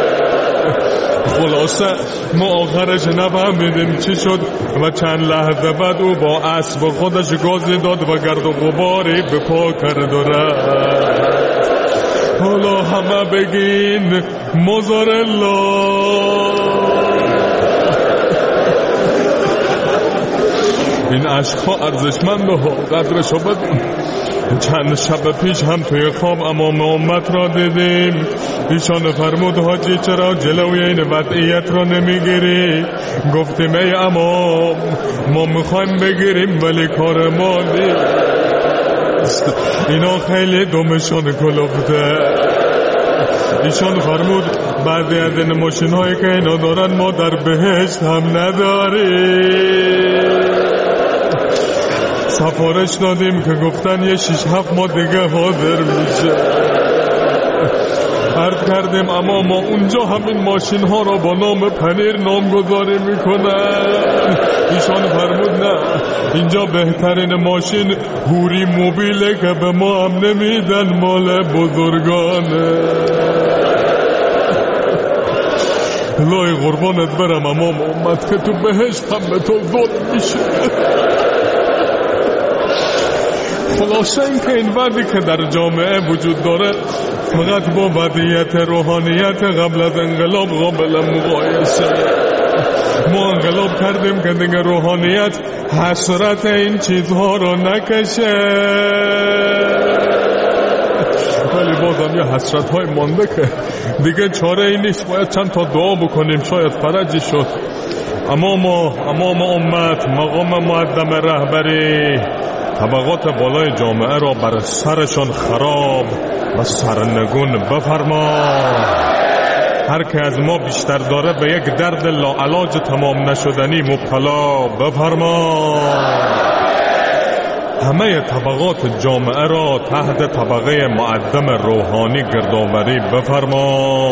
خلاصه ما آخرش نفهمیدیم چی شد و چند لحظه بعد او با اسب خودش گازی داد و گرد و غباری به پا کرد و رفت. حالا همه بگین مازرالله. این عشقها ارزشمنده ها، قدرشو بدون. چند شب پیش هم توی خواب امام امت را دیدیم. ایشان فرمود حاجی چرا جلوی این وضعیت را نمیگیری؟ گفتیم ای امام ما میخوایم بگیریم ولی کار ما نیست، اینا خیلی دمشان کلفته. ایشان فرمود بعضی از این ماشین هایی که اینا دارن ما در بهشت هم نداریم. سفارش دادیم که گفتن یه 6-7 ماه دیگه حاضر میشه. عرض کردیم اما ما اونجا همین ماشین ها را با نام پنیر نامگذاری میکنن. ایشان فرمود نه، اینجا بهترین ماشین هوری موبیله که به ما هم نمیدن، مال بزرگانه. لای قربانت برم امام امت که تو بهشت هم به تو ظلم میشه. خلاصه این که این وضعی که در جامعه وجود داره فقط با وضعیت روحانیت قبل از انقلاب قابل مقایسه. ما انقلاب کردیم که دیگه روحانیت حسرت این چیزها رو نکشه، ولی بازم یه حسرت های مانده که دیگه چاره ای نیست، باید چند تا دعا بکنیم شاید فرجی شد. امام امت مقام معظم رهبری طبقات بالای جامعه را بر سرشان خراب و سرنگون بفرما. هر که از ما بیشتر داره به یک درد لاعلاج تمام نشدنی مبتلا بفرما. همه طبقات جامعه را تحت طبقه معظم روحانی گردآوری بفرما.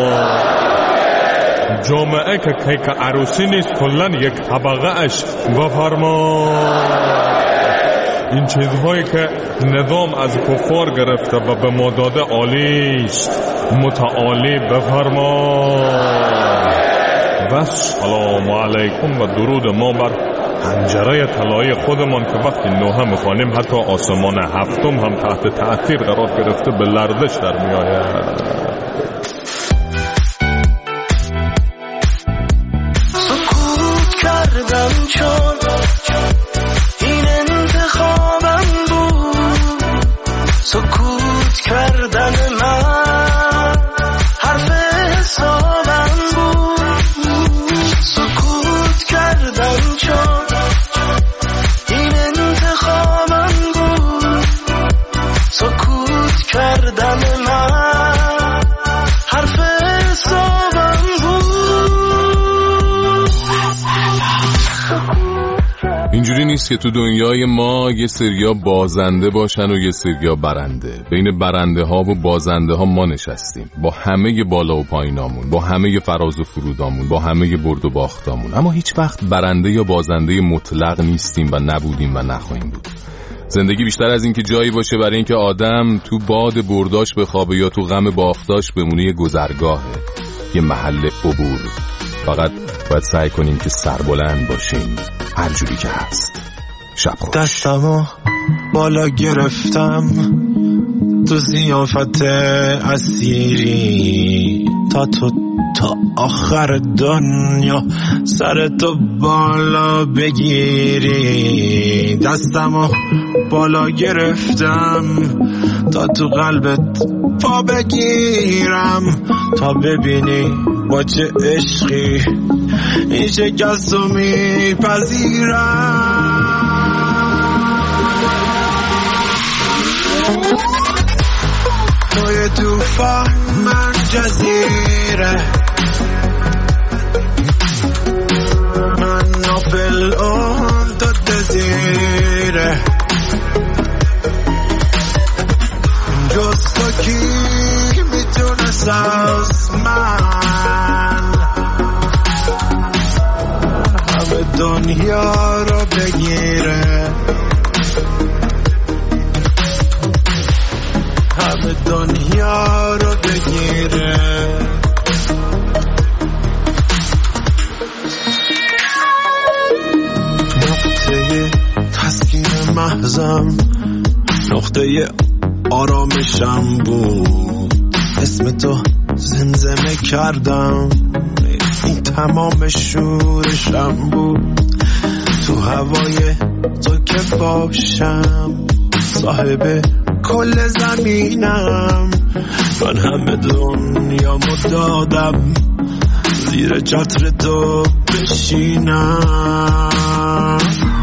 جامعه که کیک عروسی نیست کلن یک طبقه اش بفرما. این چیزهایی که نظام از کفار گرفته و به ما داده عالیست، متعالی بفرما. و سلام علیکم و درود ما بر حنجره طلایی خودمان که وقتی نوحه میخوانیم حتی آسمان هفتم هم تحت تأثیر قرار گرفته به لرزش در میآید.
سکوت کردم چون این انتخابم بود، سکوت کردن من حرف حسابم بود، سکوت کردم چون این انتخابم بود، سکوت کردن من حرف حسابم بود.
اینجوری نیست که تو دنیای ما یه سریا بازنده باشن و یه سریا برنده. بین برنده ها و بازنده ها ما نشستیم، با همه بالا و پایینامون، با همه فراز و فرودامون، با همه برد و باختامون، اما هیچ وقت برنده یا بازنده مطلق نیستیم و نبودیم و نخواهیم بود. زندگی بیشتر از این که جایی باشه برای اینکه آدم تو باد برداش بخوابه یا تو غم باختاش بمونه یه گذرگاهه، یه محل عبور. فقط باید سعی کنیم که سربلند باشیم هر جوری که هست. شب خوش.
دستمو بالا گرفتم
تو ضیافت اسیری تا تو تا آخر دنیا سر تو بالا بگیری. دستمو بالا گرفتم تا تو قلبت پا بگیرم تا ببینی با چه عشقی این شکست رو میپذیرم. توی توفان من جزیره، من نافل اون تو دزیره. جز تو کی میتونست از من همه دنیا رو بگیره، همه دنیا رو بگیره. نقطه تسکین محضم، نقطه آرامشم بود، اسم تو زمزمه کردم، این تمام شورشم بود. تو هوای تو که باشم صاحب کل زمینم، من همه دنیامو دادم زیر چتر تو بشینم.